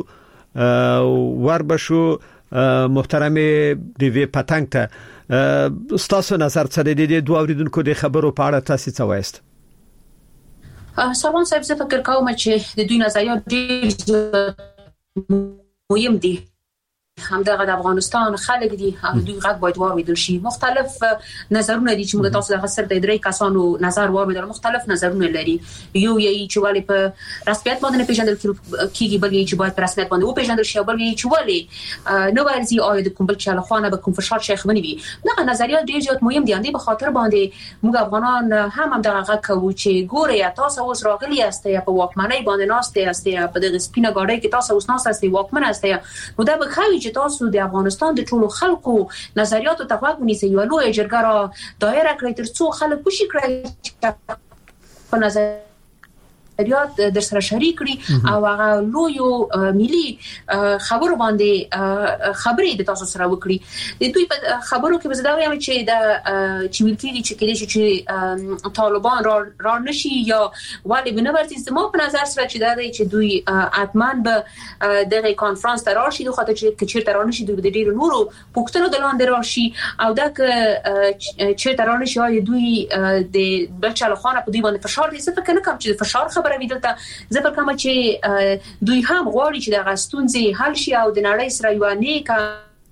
وربشو محترم دیوی پتنګ ته ستاسو نظر څه دی د دوه اوریدونکو د خبرو په اړه تاسو څه وایست؟ سروان صاحب زه فکر کوم چې د دوی نظریات ډېر مهم دي. همدغه د افغانستان خلک دي دوی غږ باید واوریدل شي. مختلف نظرونه دي چې موږ تاسو د غسر د درې کسانو نظر واوریدل. مختلف نظرونه لري. یو یی چې ولې په رسمیت باندې پیژندل کیږي، بل یی چې باید په رسمیت باندې و پیژندل شي، بل یی چې ولې نو ورزي آیا د کوم بل چا له خوا نه به کوم فشار شیخ ونی. دغه نظریات ډېر زیات مهم دي. اندې په خاطر باندې موږ افغانان هم هم دغه غږ کوو چې ګوره تاسو اوس راغلی یاستئ په واکمنۍ باندې ناشته یاستئ، په دغه سپینه ګاډۍ کې تاسو اوس ناشته یاستئ، واکمن یاستئ. نو دا به خوي چې تاسو د افغانستان د ټولو خلکو نظریاتو ته غوږ ونیسئ. یو لوی جرګه را دایره کړئ ترڅو خلک وشي کړئ په نظر نظریات در سره شریک کړي او هغه لوی ملي خبرو باندې خبرې د تاسو سره وکړي. د دوی په خبرو کې به زه دا وایم چې د چې ویل کېږي چې کېدای شي چې طالبان را را نشي یا ولې به نه ورته. زما په نظر سره چې دا دی چې دوی اتمن به دغه کانفرنس ته راشي، د خاطر چې چیرته را نشي دوی د ډیرو نورو پوښتنو د لاندې راشي او دا که چیرته را نشي یا دوی د بچا له خانه په دوی باندې فشار دي. څه فکر نه کوم چې د فشار خبره ویدلته زه فکر کوم چې دوی هم غواړي چې د غستونځي حل شي او د نړۍ سره یو نیکه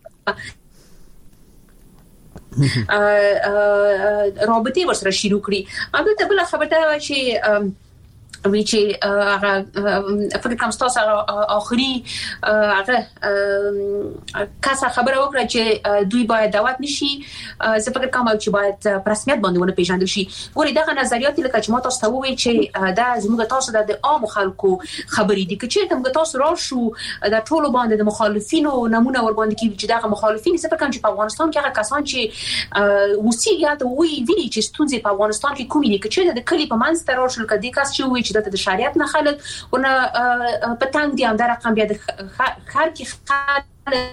رابطه ورسره شروع کړي. البته بل خبره ده چې وی چې هغه فکر کوم تاسو اخري هغه کاسه خبره وکړه چې دوی باید دعوت نشي. زه فکر کوم چې باید رسمیت باندې ونه پیژندل شي. ګوري دغه نظریات لکه چې ما تاسو ته وویل چې دا زموږ تاسو د عام خلکو خبرې دي. چې موږ تاسو راشو د ټولو باندې د مخالفینو نمونه ور باندې کې چې دغه مخالفین زه فکر کوم چې په افغانستان کې هغه کسان چې وسیګات وی ویلي چې ستونزې په افغانستان کې کومې دي. چې د کلی په منځ ته راشل کدي کس چې وی چې د شریعت نه خلک ونه پتنګ دي هم دا رقم بیا د خار کې خال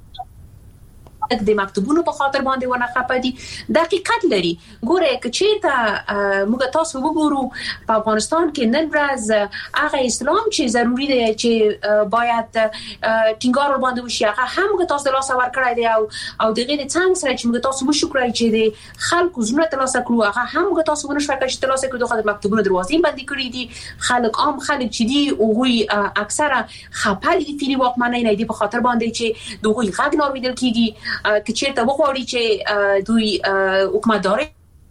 د مکتوبونو په خاطر باندې ونه خپدي. دقیقاً لري. ګوره چې ته موږ تاسو وګورو په افغانستان کې نن ورځ هغه اسلام چې ضروری دی چې باید ټینګار باندې وشي هغه هم موږ تاسو د لاس ور کړی دی او او دغه د څنګه سره چې موږ تاسو وشو کړی چې د خلکو زونه د لاس کړو هغه هم موږ تاسو ونه شو کړی چې د لاس کړو د مکتوبونو دروازې باندې کړی دي. خلک عام خلک چې دي او هی اکثره خپل دي فری واکمنۍ نه دي په خاطر باندې چې دوی غږ نور ویل کیږي که چیرته وغواړي چې دوی حکومتداري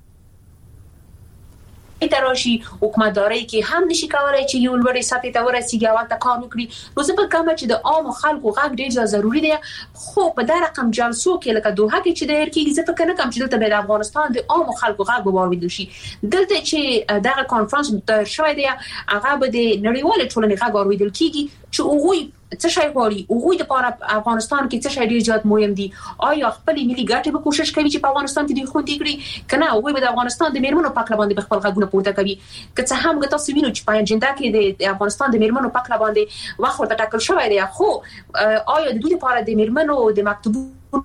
تراشي حکومتداري کې هم نشي کولای چې یو لوړ سطح ته ورسیږي او تا کار وکړي. نو زه په کومه چې د عام خلکو غږ ډیر ضروری دی. خو په دا رقم جلسو کې لکه دوه کې چې د هر کې زه فکر نه کوم چې دلته د افغانستان د عام خلکو غږ به واوریدل شي. دلته چې دغه کانفرنس تر شوی دی هغه به د نړیوال ټولنې غږ واوریدل کیږي چې هغوی څه شي غواړي. هغوی د لپاره افغانستان کې څه شي ډیر زیات مهم دي. آیا خپل ملي ګټې به کوشش کوي چې په افغانستان کې دوی خوندي کړي کنه هغوی به د افغانستان د میرمنو پکله باندې خپل غږونه پورته کوي. که څه هم تاسو وینئ چې په اجنډا کې د افغانستان د میرمنو پکله باندې وخت ورته ټاکل شوی دی. خو آیا د دوی لپاره د میرمنو د مکتوبونو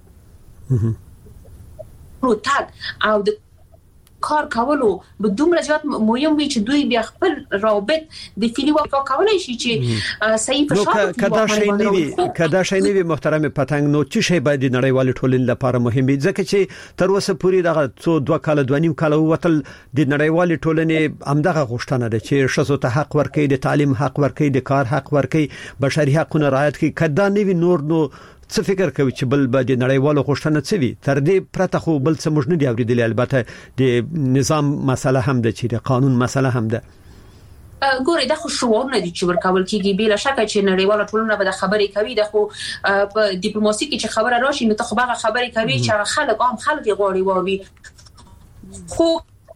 تاګ او د کار کولو به دومره زیات مهم وي چې دوی بیا خپل رابط د فیلی واکا کولای شي چې صحیح فشار نو کدا شي نه وي کدا شي نه وي محترم پتنګ نو چې شی باید نړیوال ټولنې لپاره مهم وي ځکه چې تر اوسه پورې دغه څو دوه کال دوه نیم کال وتل د نړیوال ټولنې همدغه غوښتنه ده چې شذو ته حق ورکړي، د تعلیم حق ورکړي، د کار حق ورکړي، بشري حقوقونه رعایت کړي. کدا نه وي نور نو څه فکر کوي چې بل به د نړیوالو غوښتنه څه وي؟ تر دې پرته خو بل څه موږ نه دی اوریدلی. البته د نظام مسله هم ده چې د قانون مسله هم ده. ګوري دا خو شعور نه دي چې ورکول کیږي. بلا شک چې نړیواله ټولنه به د خبرې کوي. د خو په ډیپلوماسي کې چې خبره راشي نو ته خو هغه خبرې کوي چې خلک عام خلک غواړي ووي. خو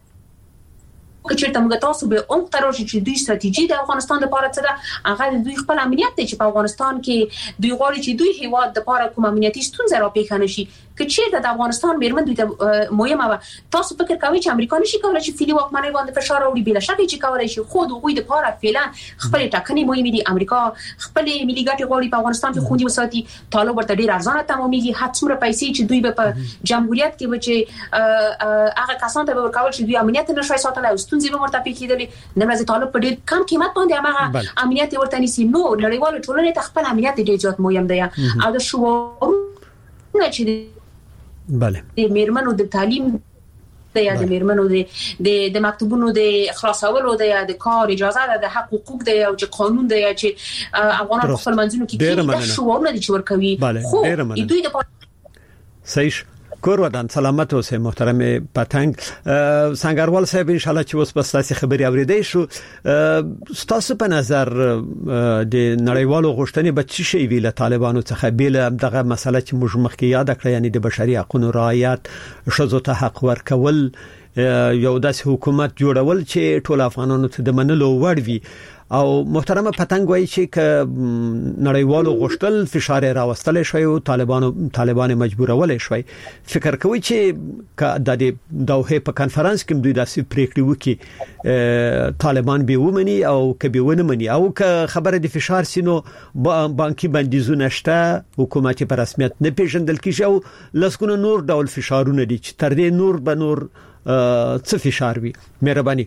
چې تمګه تاسو به اون تراشي چې دوی ستراتیژي د افغانستان لپاره څه ده هغه دوی خپل امنیت دی چې په افغانستان کې دوی غواړي چې دوی هیواد د لپاره کوم امنیتي ستونزه را پیښ نشي. که چې د افغانستان میرمن دوی ته مهمه و تاسو فکر کوئ چې امریکا نشي کولای چې فیلی واکمنۍ باندې فشار راوړي؟ بلا شک چې کولای شي. خو دوی د لپاره فعلا خپل ټاکنې مهمه دي. امریکا خپل ملي ګټې غواړي په افغانستان کې خوندي وساتي. طالب ورته ډیر ارزانه تمامېږي. هڅه مر پیسې چې دوی په جمهوریت کې و چې هغه کسان ته ورکول چې دوی امنیت نشي ساتلای او ستونزې به ورته پیښیدلې د ورځې طالب په ډېر کم قیمت باندې هغه امنیت ورته نيسي نو نړیوال ټولنې ته خپل امنیت ډېر زیات مهم دی او د شعور چې بله د میرمنو د تعلیم د یا د میرمنو د د مکتوبونو د خلاصولو د یا د کار اجازه د حقوق د یا چې قانون د یا چې افغانان خپل منځونو کې د شعور نه دي چې ورکوي خو دوی د صحیح کور ودان سلامت اوسه محترم پتنګ سنگروال صاحب ان شاء الله چې اوس بس تاسو خبري اوریدئ شو تاسو په نظر د نړیوالو غوښتنې به څه شی ویل طالبانو څخه بیل دغه مسله چې موږ مخکې یاد کړی یعنی د بشري حقوقو رعایت شذو ته حق ورکول یو داسې حکومت جوړول چې ټول افغانانو ته د منلو وړ وي او محترمه پتنګ وایي چې ک نړیوالو غوښتل فشار راوستل شوی او طالبانو طالبان مجبورول شوی فکر کوي چې د دوحه په کانفرنس کې دوی داسې پریکړه وکړي طالبان به ومني او کبي ونه مني او ک خبره د فشار سينو بانکي بندیزونه شته حکومت په رسمیت نه پیژندل کیږي او لسکونه نور ډول فشارونه دي چې تر دې نور به نور څه فشار وي مهرباني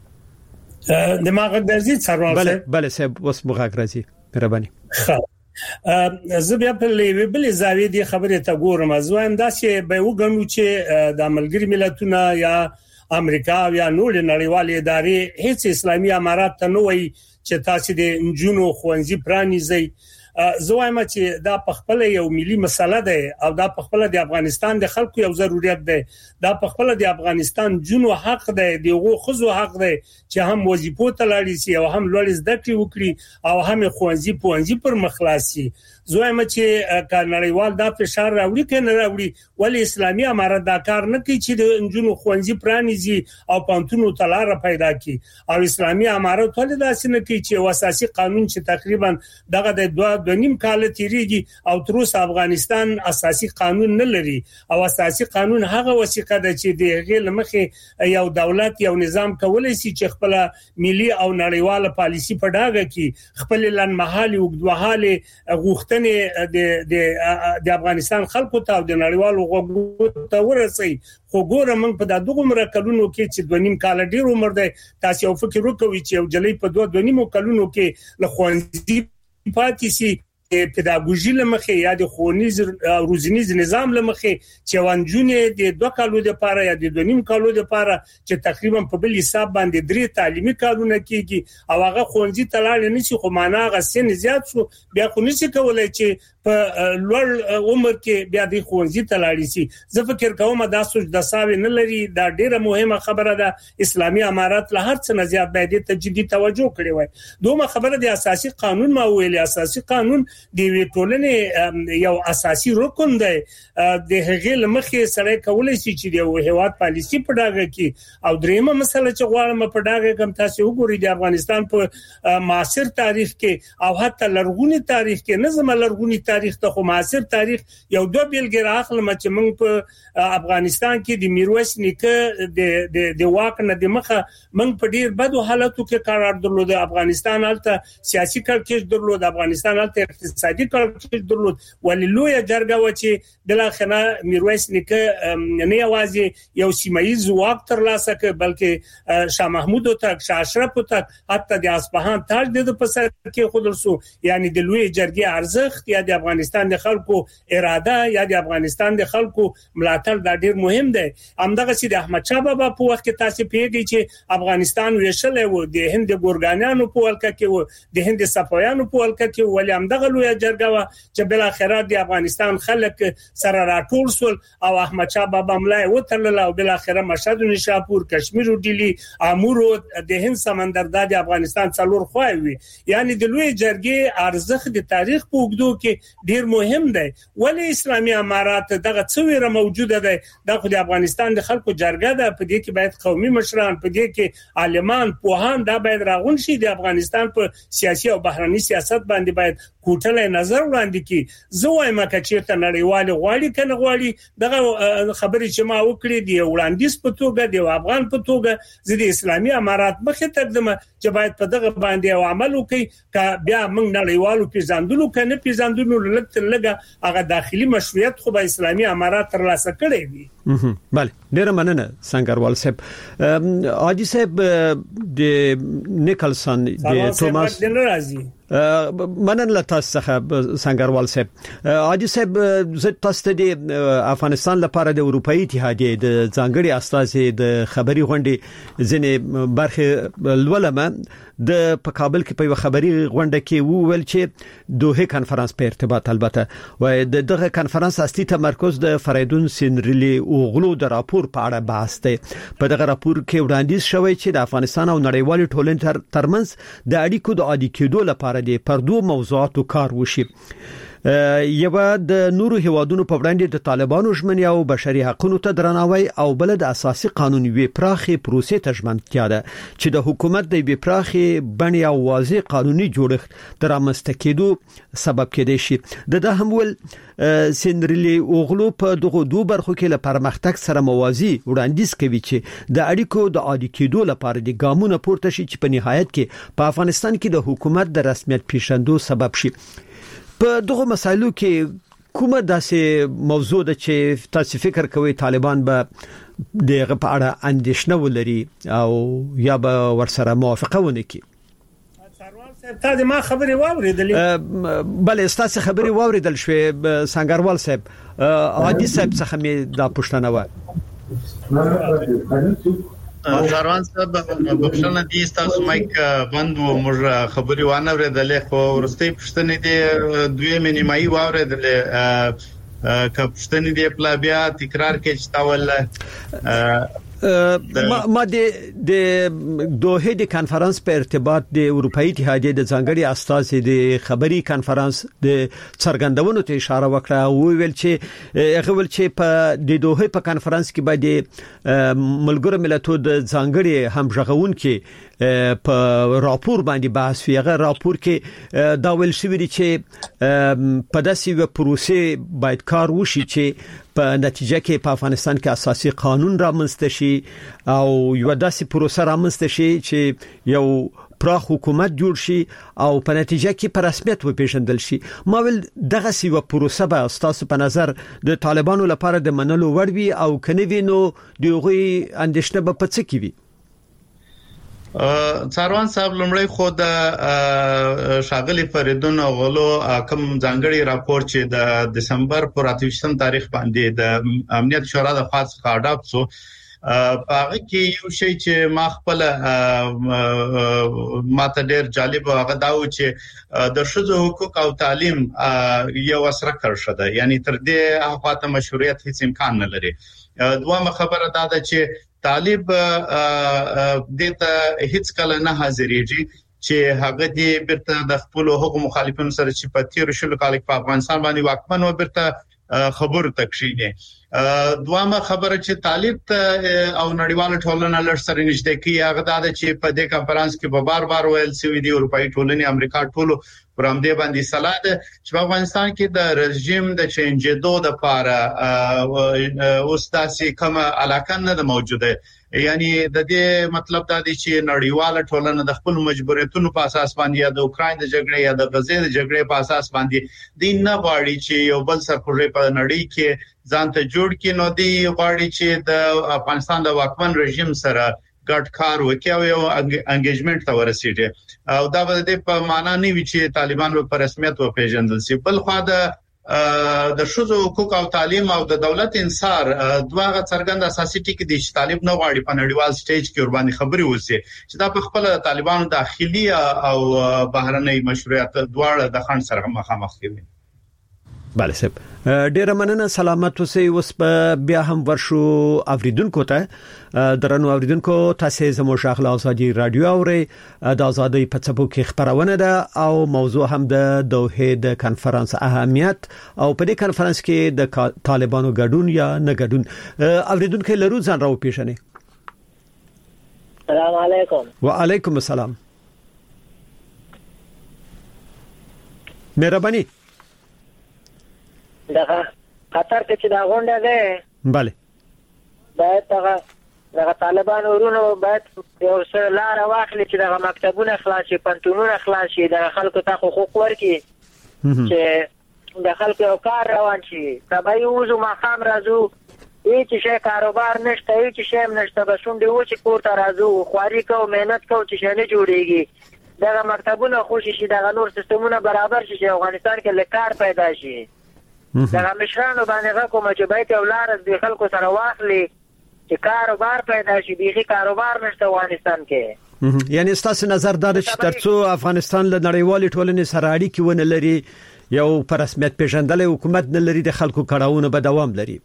د ماغرضي څارنه بله بله سب وس مغاغرضي مهرباني زه بیا په لوي بل زاویه دي خبره ته ګورم زوایم دا چې به وګڼو چې د ملګری ملتونو یا امریکا یا نور نړیوال ادارې هیڅ اسلامي امارات ته نه وایي چې تاسو د انجونو خوانزي پرانیزي زوایم چې دا په خپل یو ملي مسله ده او دا په خپل د افغانستان د خلکو یو ضرورت ده دا په خپل د افغانستان جنو حق ده دغه خزو حق ده چې هم وظیفو ته لاړ شي او هم لوړ زده کړې وکړي او هم خوانزي پوانزي پر مخلاصي زوایم چې کارنړیوال دا فشار راوړي کنه راوړي ولې اسلامي امارات دا کار نه کوي چې د انجونو خوانزي پرانیزي او پانتونو تلار پیدا کړي او اسلامي امارات ولې دا څنګه کوي چې اساسي قانون چې تقریبا دغه د دوه د نیم کال تیریږي او تر اوسه افغانستان اساسي قانون نه لري او اساسي قانون هغه وثیقه ده چې د غیر مخه یو دولت یو نظام کولای شي چې خپل ملي او نړیواله پالیسی په ډاګه کې خپل لنمحالي وګدوهاله غوښتنې د د د افغانستان خلکو ته او د نړیوالو غوښتنو ته ورسي خو ګوره موږ په دغه مرکلونو کې چې د نیم کال ډیر عمر ده تاسو یو فکر وکوي چې یو جلې په دوه د نیم کلونو کې لخوانزي پاتې سي پیداګوژي لمخه یا د خونیز روزنیز نظام لمخه چې وانجونې د دوه کالو لپاره یا د دوه نیم کالو لپاره چې تقریبا په بل حساب باندې درې تعلیمي کارونه کیږي او هغه خونځي تلاړ نه شي خو معنا غسن زیات شو بیا خو نشي کولای چې په لوړ عمر کې بیا د خونځي تلاړ شي زه فکر کوم دا سوچ د ساوي نه لري دا ډیره مهمه خبره ده اسلامي امارات له هر څه نه زیات باید ته جدي توجه کړی وای دومره خبره د اساسي قانون ما ویلي اساسي قانون د ټولنې یو اساسي رکن دی د هغې لمخې سره کولای شي چې د هیواد پالیسی په ډاګه کې او دریمه مسله چې غواړم په ډاګه کوم تاسو وګورئ د افغانستان په معاصر تاریخ کې او حتی لرغونی تاریخ کې نظم لرغونی تاریخ ته خو معاصر تاریخ یو دوه بیلګې راخلم چې موږ په افغانستان کې د میرویس نیکه د د د واک نه د مخه موږ په ډیر بدو حالاتو کې قرار درلود افغانستان الته سیاسي کړکېچ درلود افغانستان الته اقتصادي کړکېچ درلود ولې جرګه و چې د لاخنه میرویس نیکه نه یوازې یو سیمایي واک ترلاسه کړ بلکې شاه محمود او تک شاه اشرف او تک حتی د اصفهان تاج د په سر کې خودرسو یعنی د لوی جرګې ارزښت یا د افغانستان د خلکو اراده یا د افغانستان د خلکو ملاتړ دا ډیر مهم دی همدغه چې د احمد شاه بابا په وخت کې تاسو پیږئ چې افغانستان ویشل و د هند ګورګانانو په ولکه کې و د هند صفویانو په ولکه کې ولې همدغه لوی جرګه چې بل اخر د افغانستان خلک سره راټول سول او احمد شاه بابا ملای وترل او بل اخر مشهد نشاپور کشمیر او ډیلی امور د هند سمندر د افغانستان څلور خوای وي یعنی د لوی جرګې ارزښت د تاریخ په وګړو کې ډیر مهم دی ولې اسلامي امارات دغه څویره موجوده ده د افغانستان د خلکو جرګه ده په دې کې باید قومي مشران په دې کې عالمان پوهان دا باید راغون شي د افغانستان په سیاسي او بهرني سیاست باندې باید کوټله نظر وړاندې کی زه وایم چې ته نړیوال غواړي کنه غواړي دغه خبرې چې ما وکړې دی وړاندیز په توګه دی افغان په توګه زه د اسلامي امارات مخه تقدمه چې باید په دغه باندې او عمل وکړي ک بیا موږ نړیوالو پیژندلو کنه پیژندلو لکه لګه هغه داخلي مشروعیت خو به اسلامي امارات ترلاسه کړي وي بله ډیر مننه سنگروال صاحب. حاجی صاحب د نیکلسن د توماس منن له تاسو څخه سنگروال صاحب. حاجی صاحب زه تاسو د افغانستان لپاره د اروپאי اتحادیه د ځانګړي استازي د خبري غونډې ځنې برخه لولمه د په کابل کې په خبري غونډه کې وویل چې دوه کانفرنس په ارتباط البته و د دغه کانفرنس اصلي تمرکز د فریدون سینریلی اوغلو د راپور په اړه بحث دی. په دغه راپور کې وړاندیز شوی چې د افغانستان او نړیوال ټولنې ترمنځ د اړیکو د عادي کېدو لپاره د پردو موضوعاتو کار وشي. یو د نورو هیوادونو په وړاندې د طالبانو ژمنې او بشري حقوقو ته درناوی او بل د اساسي قانون وی پراخي پروسې ته ژمنتیا ده چې د حکومت د وی پراخي بڼې او واضح قانوني جوړښت درامسته کېدو سبب کېدای شي. د ده هم ول سینریلی اوغلو په دغه دوه برخو کې لپاره پرمختګ سره موازی وړاندیز کوي چې د اړیکو د عادي کېدو لپاره د ګامونو پورته شي چې په نهایت کې په افغانستان کې د حکومت د رسمیت پیژندو سبب شي. په دغه مسایلو کې کومه داسې موضوع ده چې تاسو فکر کوئ طالبان به دغه په اړه اندېښنه ولري او یا به ورسره موافقه ونه کړي؟ تا دې ما خبرې واوریدلې؟ بله ستاسو خبرې واوریدل شوې سنگروال صاحب. عادي صاحب څخه مې دا پوښتنه و. زاروان صاحب بخښنه دي تاسو مایک بند و موږ خبرې وانه ورېدلې خو ورستۍ پښتنې دي دوی مینیمایي واوریدلې که پښتنې دي پلا بیا تکرار کې چې تاول ما ما د د دوه د کانفرنس په ارتباط د اروپאי اتحادیه د ځانګړي استازي د خبري کانفرنس د څرګندونو ته اشاره وکړه او ویل چې هغه ول چې په د دوه په کانفرنس کې باندې ملګرو ملتونو د ځانګړي همغږون کې په راپور باندې بحث وی. هغه راپور کې دا ویل شوی دی چې په داسې یو پروسې باید کار وشي چې په نتیجه کې په افغانستان کې اساسي قانون رامنځته شي او یو داسې پروسه رامنځته شي چې یو پراخ حکومت جوړ شي او په نتیجه کې په رسمیت وپیژندل شي. ما ول دغه سی و پروسه به تاسو په نظر د طالبانو لپاره د منلو وړ وي او کني وینو دغه اندېښنه به په څه کې وي؟ څاروان صاحب لمړی خو د شاغلی فریدون اوغلو کوم ځانګړي راپور چې د دسمبر پر اتهشتم تاریخ باندې د امنیت شورا د خاص اډاپټ سو هغه کې یو شی چې ما خپل ماته ډېر جالب هغه دا و چې د شذو حقوق او تعلیم یو اثر کړشه ده، یعنی تر دې هغه مشروعیت هیڅ امکان نه لري. دوه خبره دا ده چې طالب دته هیڅ کله نه حاضرېږي چې هغه دې برته د خپل حقوق مخالفینو سره چې په تیر شلو کال کې په افغانستان باندې واکمن و برته خبرو تکشینه. دوامه خبره چې طالب ته او نړیوال ټولنه لړ سره نږدې کی هغه دا چې په دې کانفرنس کې به بار بار ویل سوي دی اروپאי ټولنې امریکا ټولو پر هم دې باندې صلاح ده چې په افغانستان کې د رژیم د چینجېدو د لپاره اوس تاسو کومه علاقه نه موجوده. یعنی د دې مطلب دا دی چې نړیواله ټولنه د خپل مجبوریتونو په اساس باندې یا د اوکرين د جګړې یا د غزې د جګړې په اساس باندې دین نه غواړي چې یو بل سرخوږی په نړۍ کې ځان ته جوړ کړي، نو دی غواړي چې د افغانستان د واکمن رژیم سره ګډ کار وکړي او یو انګیجمنت ته ورسیږي. او دا به د په معنا نه وي چې طالبان په رسمیت وپیژندل شي. بل خو د د شذو حقوق او تعلیم او د دولت انصار دواغه څرګند اساسي ټکی دي چې طالب نه غواړي په نړیوال سټیج کې ور باندې خبري وسی چې دا په خپل طالبانو داخلي او بهرنۍ مشروعیت دواړه د خان سره مخامخ کوي. بله صاحب ډیره مننه، سلامت اوسئ. اوس په بیا هم ورشو اوریدونکو ته درنو اوریدونکو تاسو زموږ شغله ازادي رادیو اوري د ازادي په څپو کې خبرونه ده او موضوع هم د دوه د کانفرنس اهمیت او په دې کانفرنس کې د طالبانو ګډون یا نه ګډون. اوریدونکو لرو ځان راو پیښنه. السلام علیکم. وعلیکم السلام. مهرباني. دغه خطر کې چې دا غونډه ده bale باید دغه دغه طالبان ورونو باید یو څه لار واخلي چې دغه مکتبونه خلاص شي، پنټونونه خلاص شي، د خلکو ته حقوق ورکړي چې د خلکو یو کار روان شي. تبعی وزو مقام راځو هیڅ شي کاروبار نشته هیڅ شي نشته بس شونډې و چې کور ته راځو خواري کوو مهنت کوو چې شي نه جوړيږي دا مکتبونه خوشي شي دا نور سیستمونه برابر شي افغانستان کې لکار پیدا شي دا مشرانو باندې کوم چې باید اولاد د خلکو سره واخلي چې کاروبار پیدا شي بیخي کاروبار نشته افغانستان کې یعنی ستاسو نظر دا چې ترڅو افغانستان له نړیوالې ټولنې سره اړیکې ونه لري یو پر رسمیت پیژندل حکومت نه لري د خلکو کړهونه به دوام لري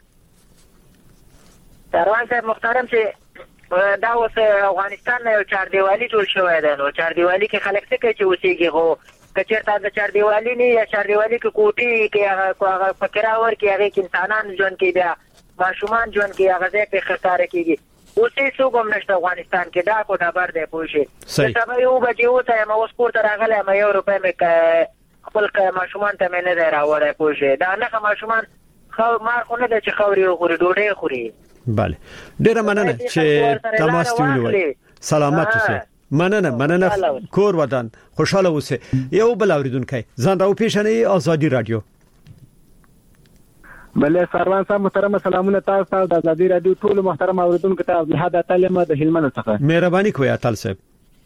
سروان صاحب محترم چې دا اوس افغانستان یو چار دیوالي جوړ شوی دی نو چار دیوالي کې خلک څه کوي چې اوسېږي خو کچېرته د چار دیوالي نه یا چار دیوالي کې کوټي کې هغه فکر اور کې هغه انسانان ژوند کې بیا ماشومان ژوند کې هغه ځکه خطر کېږي اوسې څو کوم نشته افغانستان کې دا کوټه بار دی پوښي دا یو بجې وته ما اوس کوټه راغله ما یو روپې مې خپل ماشومان ته مې نه راوړې پوښي دا نه ماشومان خو مار خو نه د چې خوري او خوري ډوډۍ خوري بله ډیره مننه چې تماس نیولای سلامات اوسئ مننه مننه کور ودان خوشاله اوسئ یو بل اوریدونکو ځان راو پیښنې ازادي رادیو بله سروان صاحب محترم سلامونه تاسو د ازادي رادیو ټول محترم اوریدونکو ته عبدالحد تعلیم د هلمند څخه مهرباني کوی اتل صاحب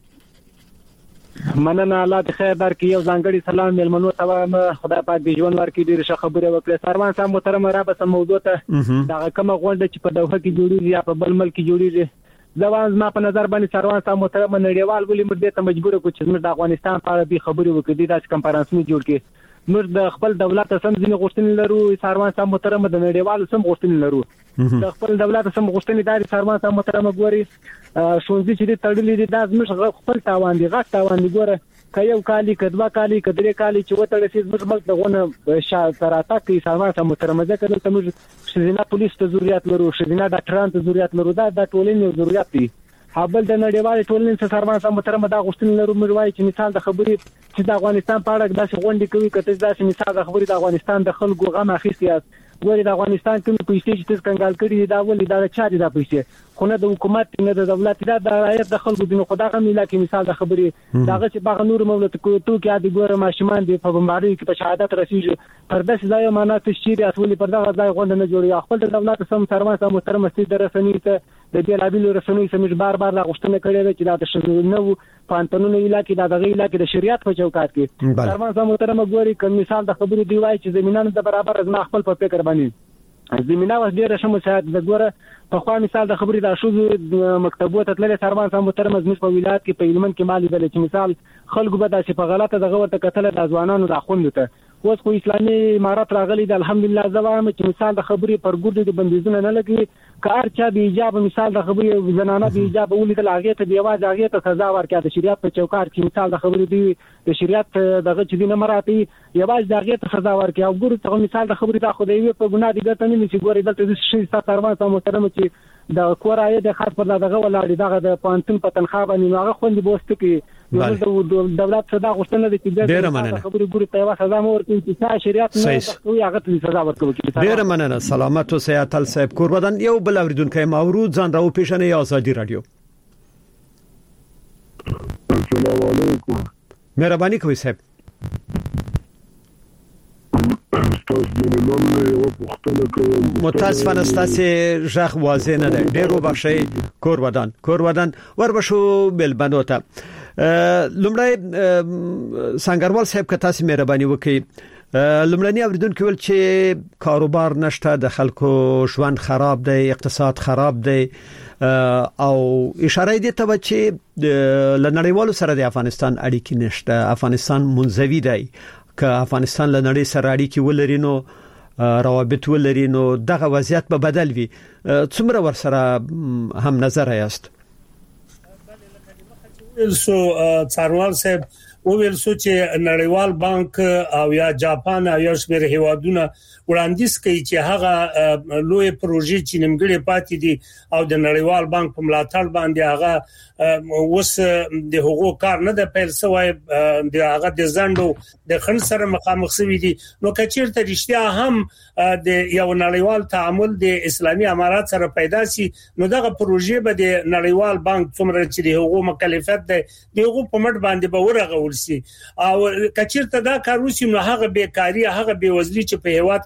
مننه الله د خیر درکې یو ځانګړي سلام ملمنو ته خدای پاک دې ژوند ورکړي ډېر ښه خبره وکړه سروان صاحب محترم را به سم موضوع ته دا کوم غونډه چې په دوحه کې جوړیږي یا په بل ملک کې جوړیږي ځوان ما په نظر باندې سروان صاحب محترم نړیوال ولې مدې ته مجبور کو چې موږ د افغانستان په اړه به خبرې وکړو دا چې کنفرانس جوړ کړي موږ د خپل دولت سم ځینې غوښتنې لرو سروان صاحب محترم د نړیوال سم غوښتنې لرو د خپل دولت سم غوښتنې داري سروان صاحب محترم ګوري شونځي چې تړلې دي دا موږ خپل تاوان دي غټ تاوان دي ګوره کایو کالی کدوا کالی کدرې کالی چې وته رسید موږ ملک دغه شاتراتا کې سروان صاحب محترم ځکه چې موږ شزینه پولیس ته ضرورت لرو شزینه ډاکټرانو ته ضرورت لرو دا د ټولنې ضرورت دي حابل د نړیوال ټولنې سره سروان صاحب محترم دا غوښتنې لرو موږ وایي چې مثال د خبرې چې د افغانستان په اړه داسې غونډې کوي کته داسې مثال د خبرې د افغانستان د خلکو غم اخیستي ګوري د افغانستان کوم پیسې چې تاسو کنګال کړی دا ولې دا چاري دا پیسې خو نه د حکومت نه د دولت دا د رایت د خلکو د خدا غو ملا کې مثال د خبرې داغه چې باغ نور مولت کو تو کې عادي ګوره ماشومان دی په بمباري کې په شهادت رسیږي پر داسې ځای معنا تشریح اصلي پر دغه ځای غونډه نه جوړي خپل د دولت سم سروان صاحب محترم استي درسنی ته د دې لابل رسنوي سمج بار بار لا غوښتنه کړې چې دا د شنو نو پانتونو علاقې دا دغه علاقې د شریعت په چوکاټ کې سروان صاحب محترم ګوري کوم مثال د خبرې دی وای چې زمينانو د برابر از ما خپل په فکر باندې زمينه واس ډیره شمو سات د ګوره په خوا مثال د خبرې د شوزو مکتبو ته تللی سروان صاحب محترم زموږ په ولایت کې په هلمند کې مالي بل چې مثال خلکو به داسې په غلطه دغه ورته کتل د ځوانانو د خوند ته اوس خو اسلامي امارات راغلي د الحمدلله زوام چې مثال د خبرې پر ګوډ د بندیزونه نه لګي کار چا به ایجاب مثال د خبرې زنانه به ایجاب ولې د لاغې ته دی واځ هغه ته سزا ورکړه د شریعت په چوکاټ کې مثال د خبرې دی د شریعت دغه چې دینه مراتي یواز د هغه ته سزا ورکړه او ګورو ته مثال د خبرې د خدای په ګناه دي ګټه نه چې ګوري دلته د شي سروان صاحب محترم چې د کورای د خاص پر دغه ولاړ دغه د پانتون په تنخواه باندې هغه خوندې بوست کې د دولت صدا غوښتنه د چې د خبرې ګوري په سزا مور کې چې شریعت نه هغه ته سزا ورکوي ډیر مننه سلامت اوسئ اتل صاحب کوربدان یو بل اوریدونکو مورود ځان راو پیښنې ازادي رادیو السلام علیکم مهرباني کوئ صاحب متاسفانه ستاسو ژغ واضح نه دی ډیرو بخشي کوربدان کوربدان وربشو بلبنو ته لمړی سنگروال صاحب که تاسو مهرباني وکړئ لمړنی اوریدونکو ول چې کاروبار نشته د خلکو ژوند خراب دی اقتصاد خراب دی او اشاره دي ته چې لنړیوالو سره د افغانستان اړیکې نشته افغانستان منزوي دی که افغانستان له نړۍ سره اړیکې ولري نو روابط ولري نو دغه وضعیت به بدل وي څومره ور سره هم نظر یاست سو څاروال صاحب او ویل سو چې نړیوال بانک او یا جاپان او یا شمېر هیوادونه وړاندیز کوي چې هغه لوی پروژې چې نیمګړې پاتې دي او د نړیوال بانک په ملاتړ باندې هغه وس د حقوق کار نه د پیل سوی د هغه د زندو د خن سره مخامخ شوی دي نو کچیرته رښتیا هم د یو نړیوال تعامل د اسلامي امارات سره پیدا شي نو دغه پروژې به د نړیوال بانک څومره چې د حقوق مکلفیت ده د حقوق په مټ باندې به ورغول شي او کچیرته دا کار وشي نو هغه بیکاری هغه بیوزلي چې په هیواد کې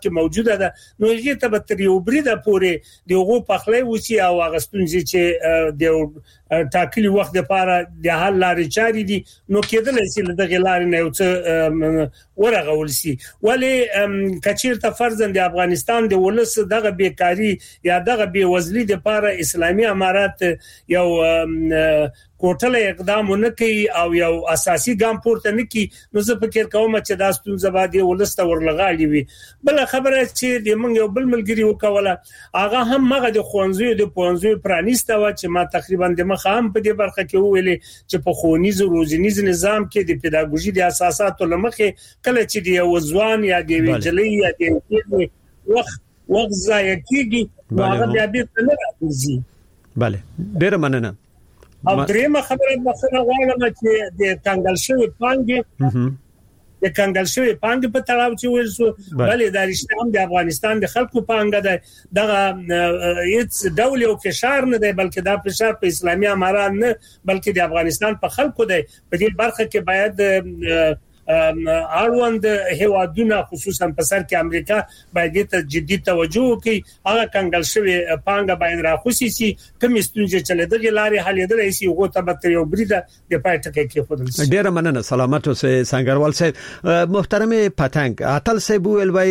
کې موجوده ده نو هغه ته به تر یو بریده پورې دغه پخلی وسی او غستونځي چې د ټاکلي وخت لپاره د حل لارې چاري دي نو کېدل چې د غلار نه یو څه ورغول سي ولی کچیرته فرضاً د افغانستان د ولس دغه بیکاری یا دغه بیوزلي د لپاره اسلامي امارات یو کوټله اقدام ونکي او یو اساسي ګام پورته نکي نو زه فکر کوم چې دا ستونزه باندې ولسته ورلغالي وي بل خبره چې د موږ یو بل ملګری وکوله هغه هم مغه د خوانزوی د پونزوی پرانیسته و چې ما تقریبا د مخ هم په دې برخه کې ویلې چې په خونیز روزنیز نظام کې د پیداګوژي د اساساتو لمخه کله چې د وزوان یا د ویجلې یا د وخت وخت ځای کېږي هغه بیا به نه راځي bale ډیر مننه او درېمه خبره مثلا غواړم چې د کانګل شوی پانګې د کانګل شوی پانګې په تړاو چې ورسو بلې د رښتیا د افغانستان د خلکو پانګه ده دغه هیڅ دولي او فشار نه دی بلکې دا فشار په اسلامي امارات نه بلکې د افغانستان په خلکو دی په دې برخه کې باید اړوند هیوادونه خصوصا په سر کې امریکا باید ته جدي توجه وکړي هغه کانګل شوی پانګه باید راخوسي سي کوم ستونزې چې له دغه لارې حل شي هغه ته به یو بریده د پاتکه کې خودل شي ډیر مننه سلامت اوسه سنگروال صاحب محترم پتنګ اتل صاحب ویل وای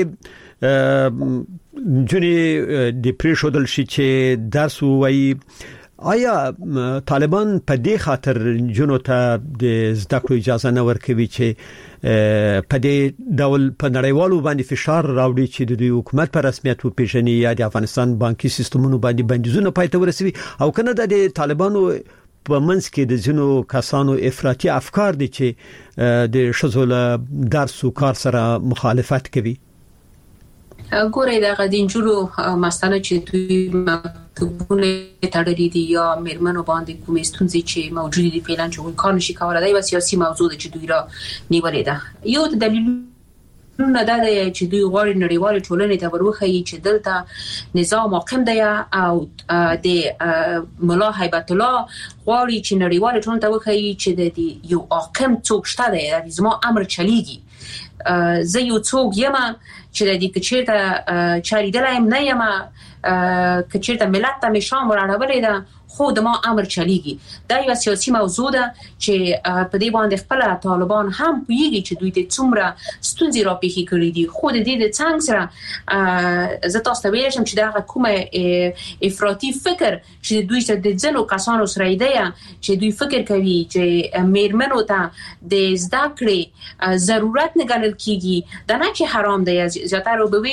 جونی د پریشودل شي چې درس وای آیا طالبان په دې خاطر جنو ته د زده کړو اجازه نه ورکوي چې په دې ډول په نړیوالو باندې فشار راوړي چې د حکومت په رسمیت وپیژني یا د افغانستان بانکي سیستمونو باندې بندیزونه پاتې ورسوي او کنه د طالبانو په منځ کې د جنو کسانو افراطي افکار دي چې د شذول درس او کار سره مخالفت کوي ګورې دا غدینجلو مسله چې دوی مکتوبونه تړلې دي یا مرمنو باندې کومې ستونزې چې موجود دي فعلا چې کار نشي کولای دا سیاسي موضوع ده چې دوی را نیولې ده یو دلیل نه دا دی چې دوی غواړي نړیوال ټولنې ته ورخایي چې دلته نظام حاکم دی او د مولا هیبت الله غواړي چې نړیوال ټولنې ته ورخایي چې د یو حاکم څوک شته دی د زما امر چلیږي زه یو څوک یم چې د دې کچېرته چاریدلایم نه یم کچېرته ملت ته مشام ورانولې ده خو د ما امر چلیږي دا یو سیاسي موضوع ده چې په دې باندې خپل طالبان هم پوهیږي چې دوی ته څومره ستونزې راپېښې کړې دي خو د دې د څنګه سره زه تاسو ته ویل شم چې دا کومه افراطي فکر چې دوی ته د ځلو کسانو سره دی چې دوی فکر کوي چې میرمنو ته د زده کړې ضرورت نه ګڼل کیږي دا نه چې حرام دی زیاتره به وي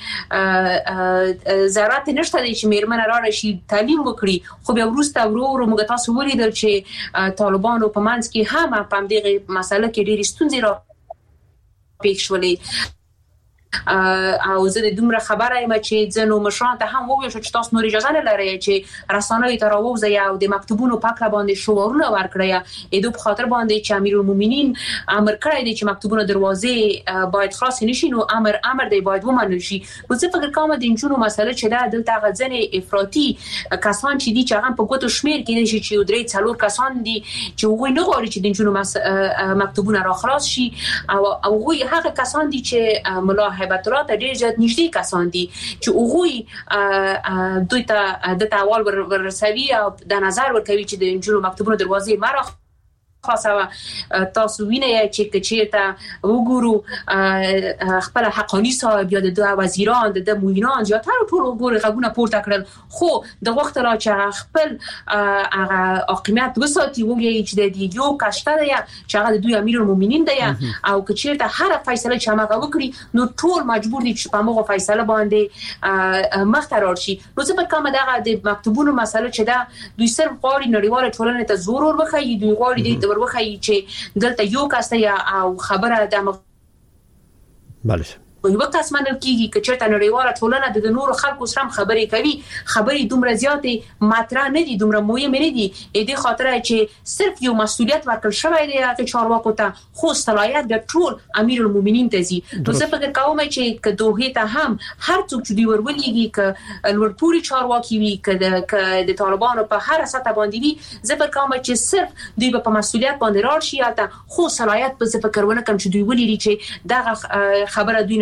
چې ضرورت نشته چې میرمن را راشي تعلیم وکړي خو بیا وروسته ورو موږ تاسو ولیدل چې طالبانو په منځ کې هم په دې مسله کې ډېری ستونزې را پېښ شولې او زه د دومره خبره یم چې ځنو مشران ته هم وویل چې تاسو نور اجازه نه لرئ چې رسانه‌ای ته راوځي او د مکتوبونو پاک باندې شعارونه ورکړي اې دوی په خاطر باندې چې امیرالمومنین امر کړی دی چې مکتوبونو دروازې باید خلاص نشي نو امر امر دی باید ومنل شي نو زه فکر کوم د انجونو مسله چې دا دلته غځنې افراطي کسان چې دي چې هغه په ګوتو شمیر کې دي چې درې څلور کسان دي چې وګوي نه غواړي چې د انجونو مکتوبونه را خلاص شي او هغه هغه کسان دي چې مولا هیبت الله ته ډېر زیات نږدې کسان دي چې هغوی دوی ته د تعوال ورسوي او د نظر ورکوي چې د انجونو مکتوبونو دروازې مره خاصه تاسو وینئ چې کچېرته وګورو خپل حقانی صاحب یا د وزیران د موینان زیاتره ټول وګوري غوونه پورته کړل خو د وخت را چې خپل هغه حکومت وساتي وګوري چې د دیو کاشته دی چې هغه د دوی امیرالمومنین دی او کچېرته هر فیصله چې هغه وکړي نو ټول مجبور دي چې په موږ فیصله باندې مختار شي نو څه په کومه دغه د مکتوبونو مسله چې دا دوی صرف غواړي نړیوال ټولنې ته زور ورخایي دوی غواړي ورخایي چې دلته یو کاسته یا او خبره د بله یو کس منل کیږي چې چرته نړیواله ټولنه د نورو خلکو سره خبرې کوي خبرې دومره زیاتې ماتره نه دي دومره مهم نه دي اې د خاطر چې صرف یو مسؤلیت ورکړل شوی دی چې چارواکو ته خو صلاحیت د ټول امیرالمومنین ته زی نو څه فکر کوم چې که دوه ته هم هر څوک چې دی ورولېږي ک لوړپوړي چارواکي وي ک د طالبانو په هر سطح باندې وي زه فکر کوم چې صرف دوی په مسؤلیت باندې راشي یا خو صلاحیت په فکر ونه کوم چې دوی ولې چې دا خبره دوی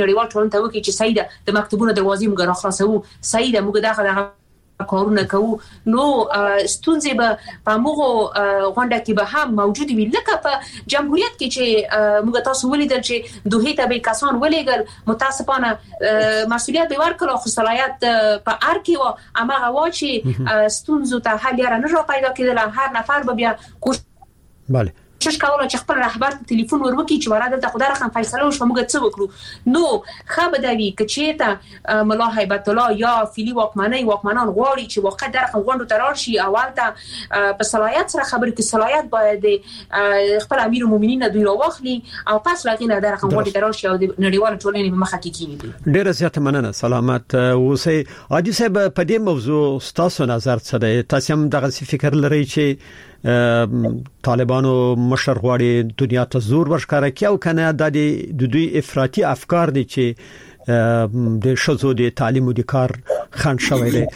نړیوال ټولنه ته وکړي چې سیده د مکتبونو دروازې موږ راخلاصو سیده موږ دغه کارونه کوو نو ستونزې به په موږ غونډه کې به هم موجود وي لکه په جمهوریت کې چې موږ تاسو ولیدل چې دوه ته به کسان ولېګل متاسفانه مسؤلیت به ورکړو خو صلاحیت په ار کې و امغه واچي ستونزو ته حل یې نه را پیدا کېدل هر نفر به بیا کوشش bale کوشش کوله چې خپل رهبر ته ټلیفون وروکړي چې وراده ته خدای رحم فیصله وشو موږ څه وکړو نو خبر دی چې ته ملا هیبت الله یا فیلی واکمنۍ واکمنان غواړي چې واقع درخه غونډو ته راشي اول ته په صلاحیت سره خبرې کې صلاحیت باید خپل امیر المؤمنین دوی راوخلي او پس لاغینه درخه غونډو ته راشي او د نړیوال ټولنې په مخه کې کینی ډیره زیاته مننه سلامت اوسئ عادي صاحب په دې موضوع تاسو نظر څه دی تاسو هم دغه فکر لرئ چې طالبانو مشر غواړي دنیا ته زور ورشکاره کوي او کنه د دوی افراطي افکار دي چې د شذو د تعلیم او د کار خنډ شوی دی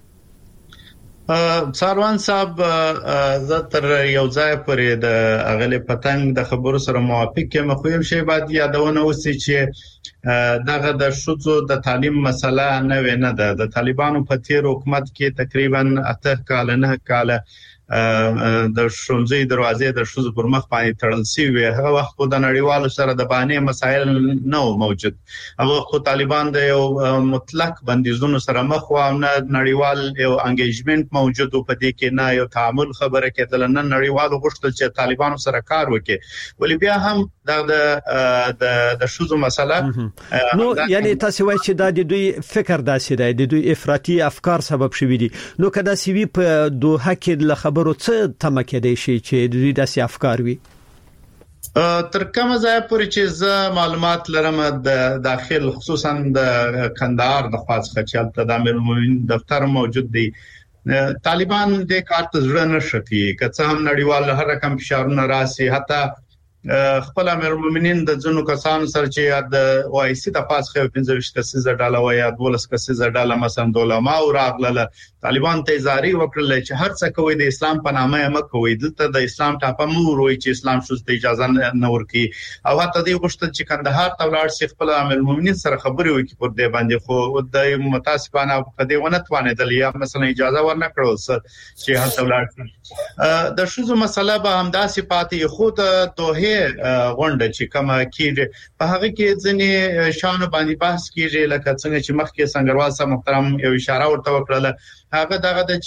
ساروان صاحب زتر یو ځای پرې د اغلی پتنګ د خبرو سره موافق یم خو یو شی باید یادونه وسی چې دغه د شذو د تعلیم مسله نه ونه ده د طالبانو په تیر حکومت کې تقریبا اته کال نه کال د شونځي دروازې د شوز پر مخ باندې تړل سی وي هغه وخت د نړیوالو سره د باندې مسایل نه موجود هغه خو طالبان د یو مطلق بندیزونو سره مخ و نه نړیوال یو انګیجمنت موجود په دې کې نه یو تعامل خبره کېدل نه نړیوالو غوښتل چې طالبانو سره کار وکړي ولې بیا هم د د د شوز مسله نو یعنی تاسو وایئ چې د دوی فکر داسې دی د دوی افراطي افکار سبب شوي دي نو کدا سی وی په دوه کې له خبرو څه تمکه دی شي چې د دوی داسې افکار وي تر کومه ځای پورې چې زه معلومات لرم د داخل خصوصا د کندهار د خاص خچل ته د امیر المؤمنین دفتر موجود دی طالبان د کارت زړه نشتی که څه هم نړیوال هر رقم فشارونه راسي حتی خپل امیر المؤمنین د ځنو کسانو سره چې د وایسي د پاس خو پنځه کسیزه ډاله وای د ولس کسیزه ډاله مثلا دولما او راغله طالبان ته زاری وکړل چې هر څه کوي د اسلام په نامه هم کوي دلته د اسلام ټاپه مور وای چې اسلام شوز ته اجازه نه ورکي او حتی د غشتل چې کندهار ته ولاړ شي خپل امیر المؤمنین سره خبري وکړي پر دې باندې خو د متاسفانه په دې ونه توانیدل یا مثلا اجازه ورنکړو چې هڅه ولاړ شي د شوزو مسله به همداسې پاتې خو د دوه غونډه چې کومه کیږي په هغه کې ځنې شانو باندې بحث کیږي لکه څنګه چې مخکې سنگروال صاحب محترم یو اشاره ورته وکړه هغه دغه د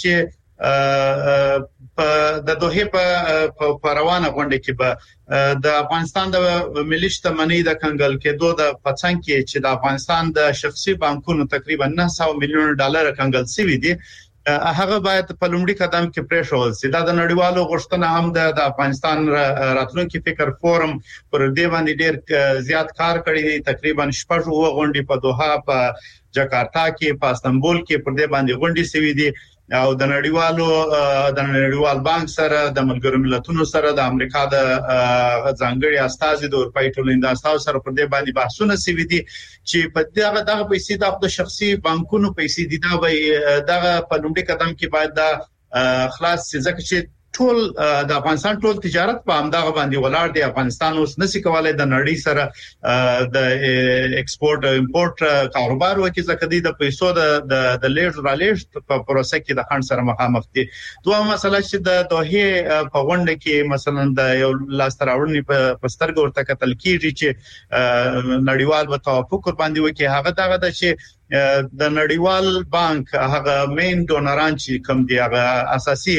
چې په د دوه په روانه غونډه کې به د افغانستان د ملي شتمنۍ د کنګل کېدو د پڅنګ کې چې د افغانستان د شخصي بانکونو تقریبا نه سوه میلیون ډالر کنګل شوی دي هغه باید په لومړي قدم کې پریښول شي دا د نړیوالو غوښتنه هم د افغانستان راتلونکي فکر فورم پر دې باندې ډېر زیات کار کړی دی تقریبا شپږ غونډې په دوحه په جاکارتا کې په استانبول کې پر دې باندې غونډې شوې دي او د نړیوالو د نړیوال بانک سره د ملګرو ملتونو سره د امریکا د ځانګړي استازي د اروپאי ټولنې د استازو سره پر دې باندې بحثونه شوي دي چې په دغه دغه پیسې د شخصي بانکونو پیسې دي دا به دغه په لومړي قدم کې باید د خلاص ځکه چې ټول د افغانستان ټول تجارت په همدغه باندې ولاړ دی افغانستان اوس نسی کولای د نړۍ سره د ایکسپورت او امپورت کاروبار وکړي ځکه د پیسو د د لیږد را لیږد په پروسه کې د خنډ سره مخامخ دي دوه مسله چې د دوه په غونډه کې مثلا د یو لاستراوړنی په پسترګ ورته کتل کیږي چې نړیوال په توافق باندې وکړي هغه دغه د چې د نړیوال بانک هغه مین ډونران چې کوم دی هغه اساسي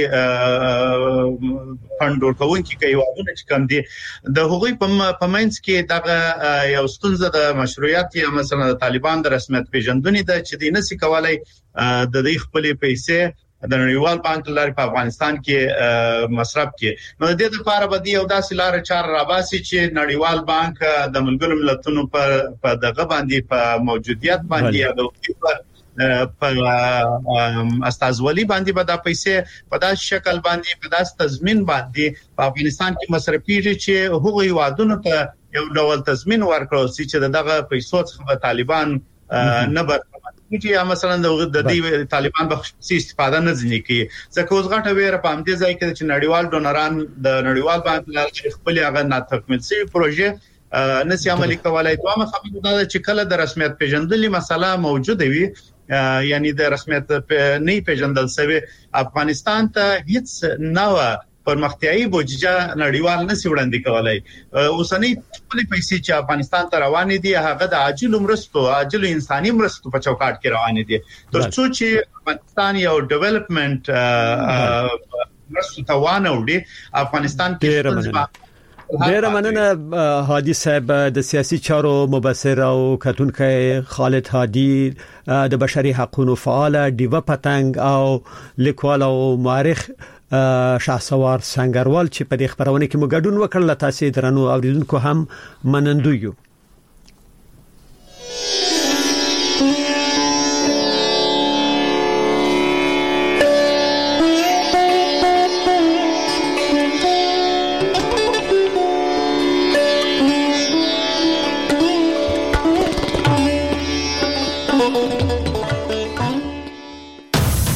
فند ورکوونکي کوي واغونه چې کوم دي د هغوی په منځ کې دغه یو ستونزه د مشروعیت یا مثلا د طالبان د رسمیت پیژندنې د چې د نسی کولای د دې خپل پیسې د نړیوال بانک لاري په افغانستان کې مصرف کې نو د دې لپاره به یو داسې لار چار راباسي چې نړیوال بانک د ملګرو ملتونو په دغه باندې په موجودیت باندې په استازولي باندې به د پیسې په داس شکل باندې په داس تضمین باندې په افغانستان کې مصرفيږي چې هغوی وادونو ته یو ډول تضمین ورکړي چې دغه پیسو څخه طالبان نه بر چې مثلا د دې طالبان به خصوصي استفاده نه ځنی کوي ځکه اوس غټه ویره په همدې ځای کې چې نړیوال ډونران د نړیوال بانک له خپل هغه ناتکمل سي پروژه نسي عملي کولای. دوه خبره دا چې کله د رسمیت پیژندلې مسله موجوده وي یعنی د رسمیت نه پیژندل شوی افغانستان ته هیڅ نوې پرمختیايي بودیجه نړیوال نسی وړاندې کولای. اوسنۍ ټولې پیسې چې افغانستان ته روانې دي هغه د عاجل مرستو عاجل انساني مرستو په چوکاټ کې روانې دي. ترڅو چې افغانستان یو ډیولپمنٹ مرستو ته وانه افغانستان کې ډیر مننه هادي صاحب د سیاسي چارو مبصر او کتونکو خالد هادي د بشري حقوقو فعال دیو پتنګ او لیکوال او مؤرخ شهسوار سنگروال چې په دې خبرونه کې مو ګډون وکړل. تاسو درنو اوریدونکو هم منندوی یو.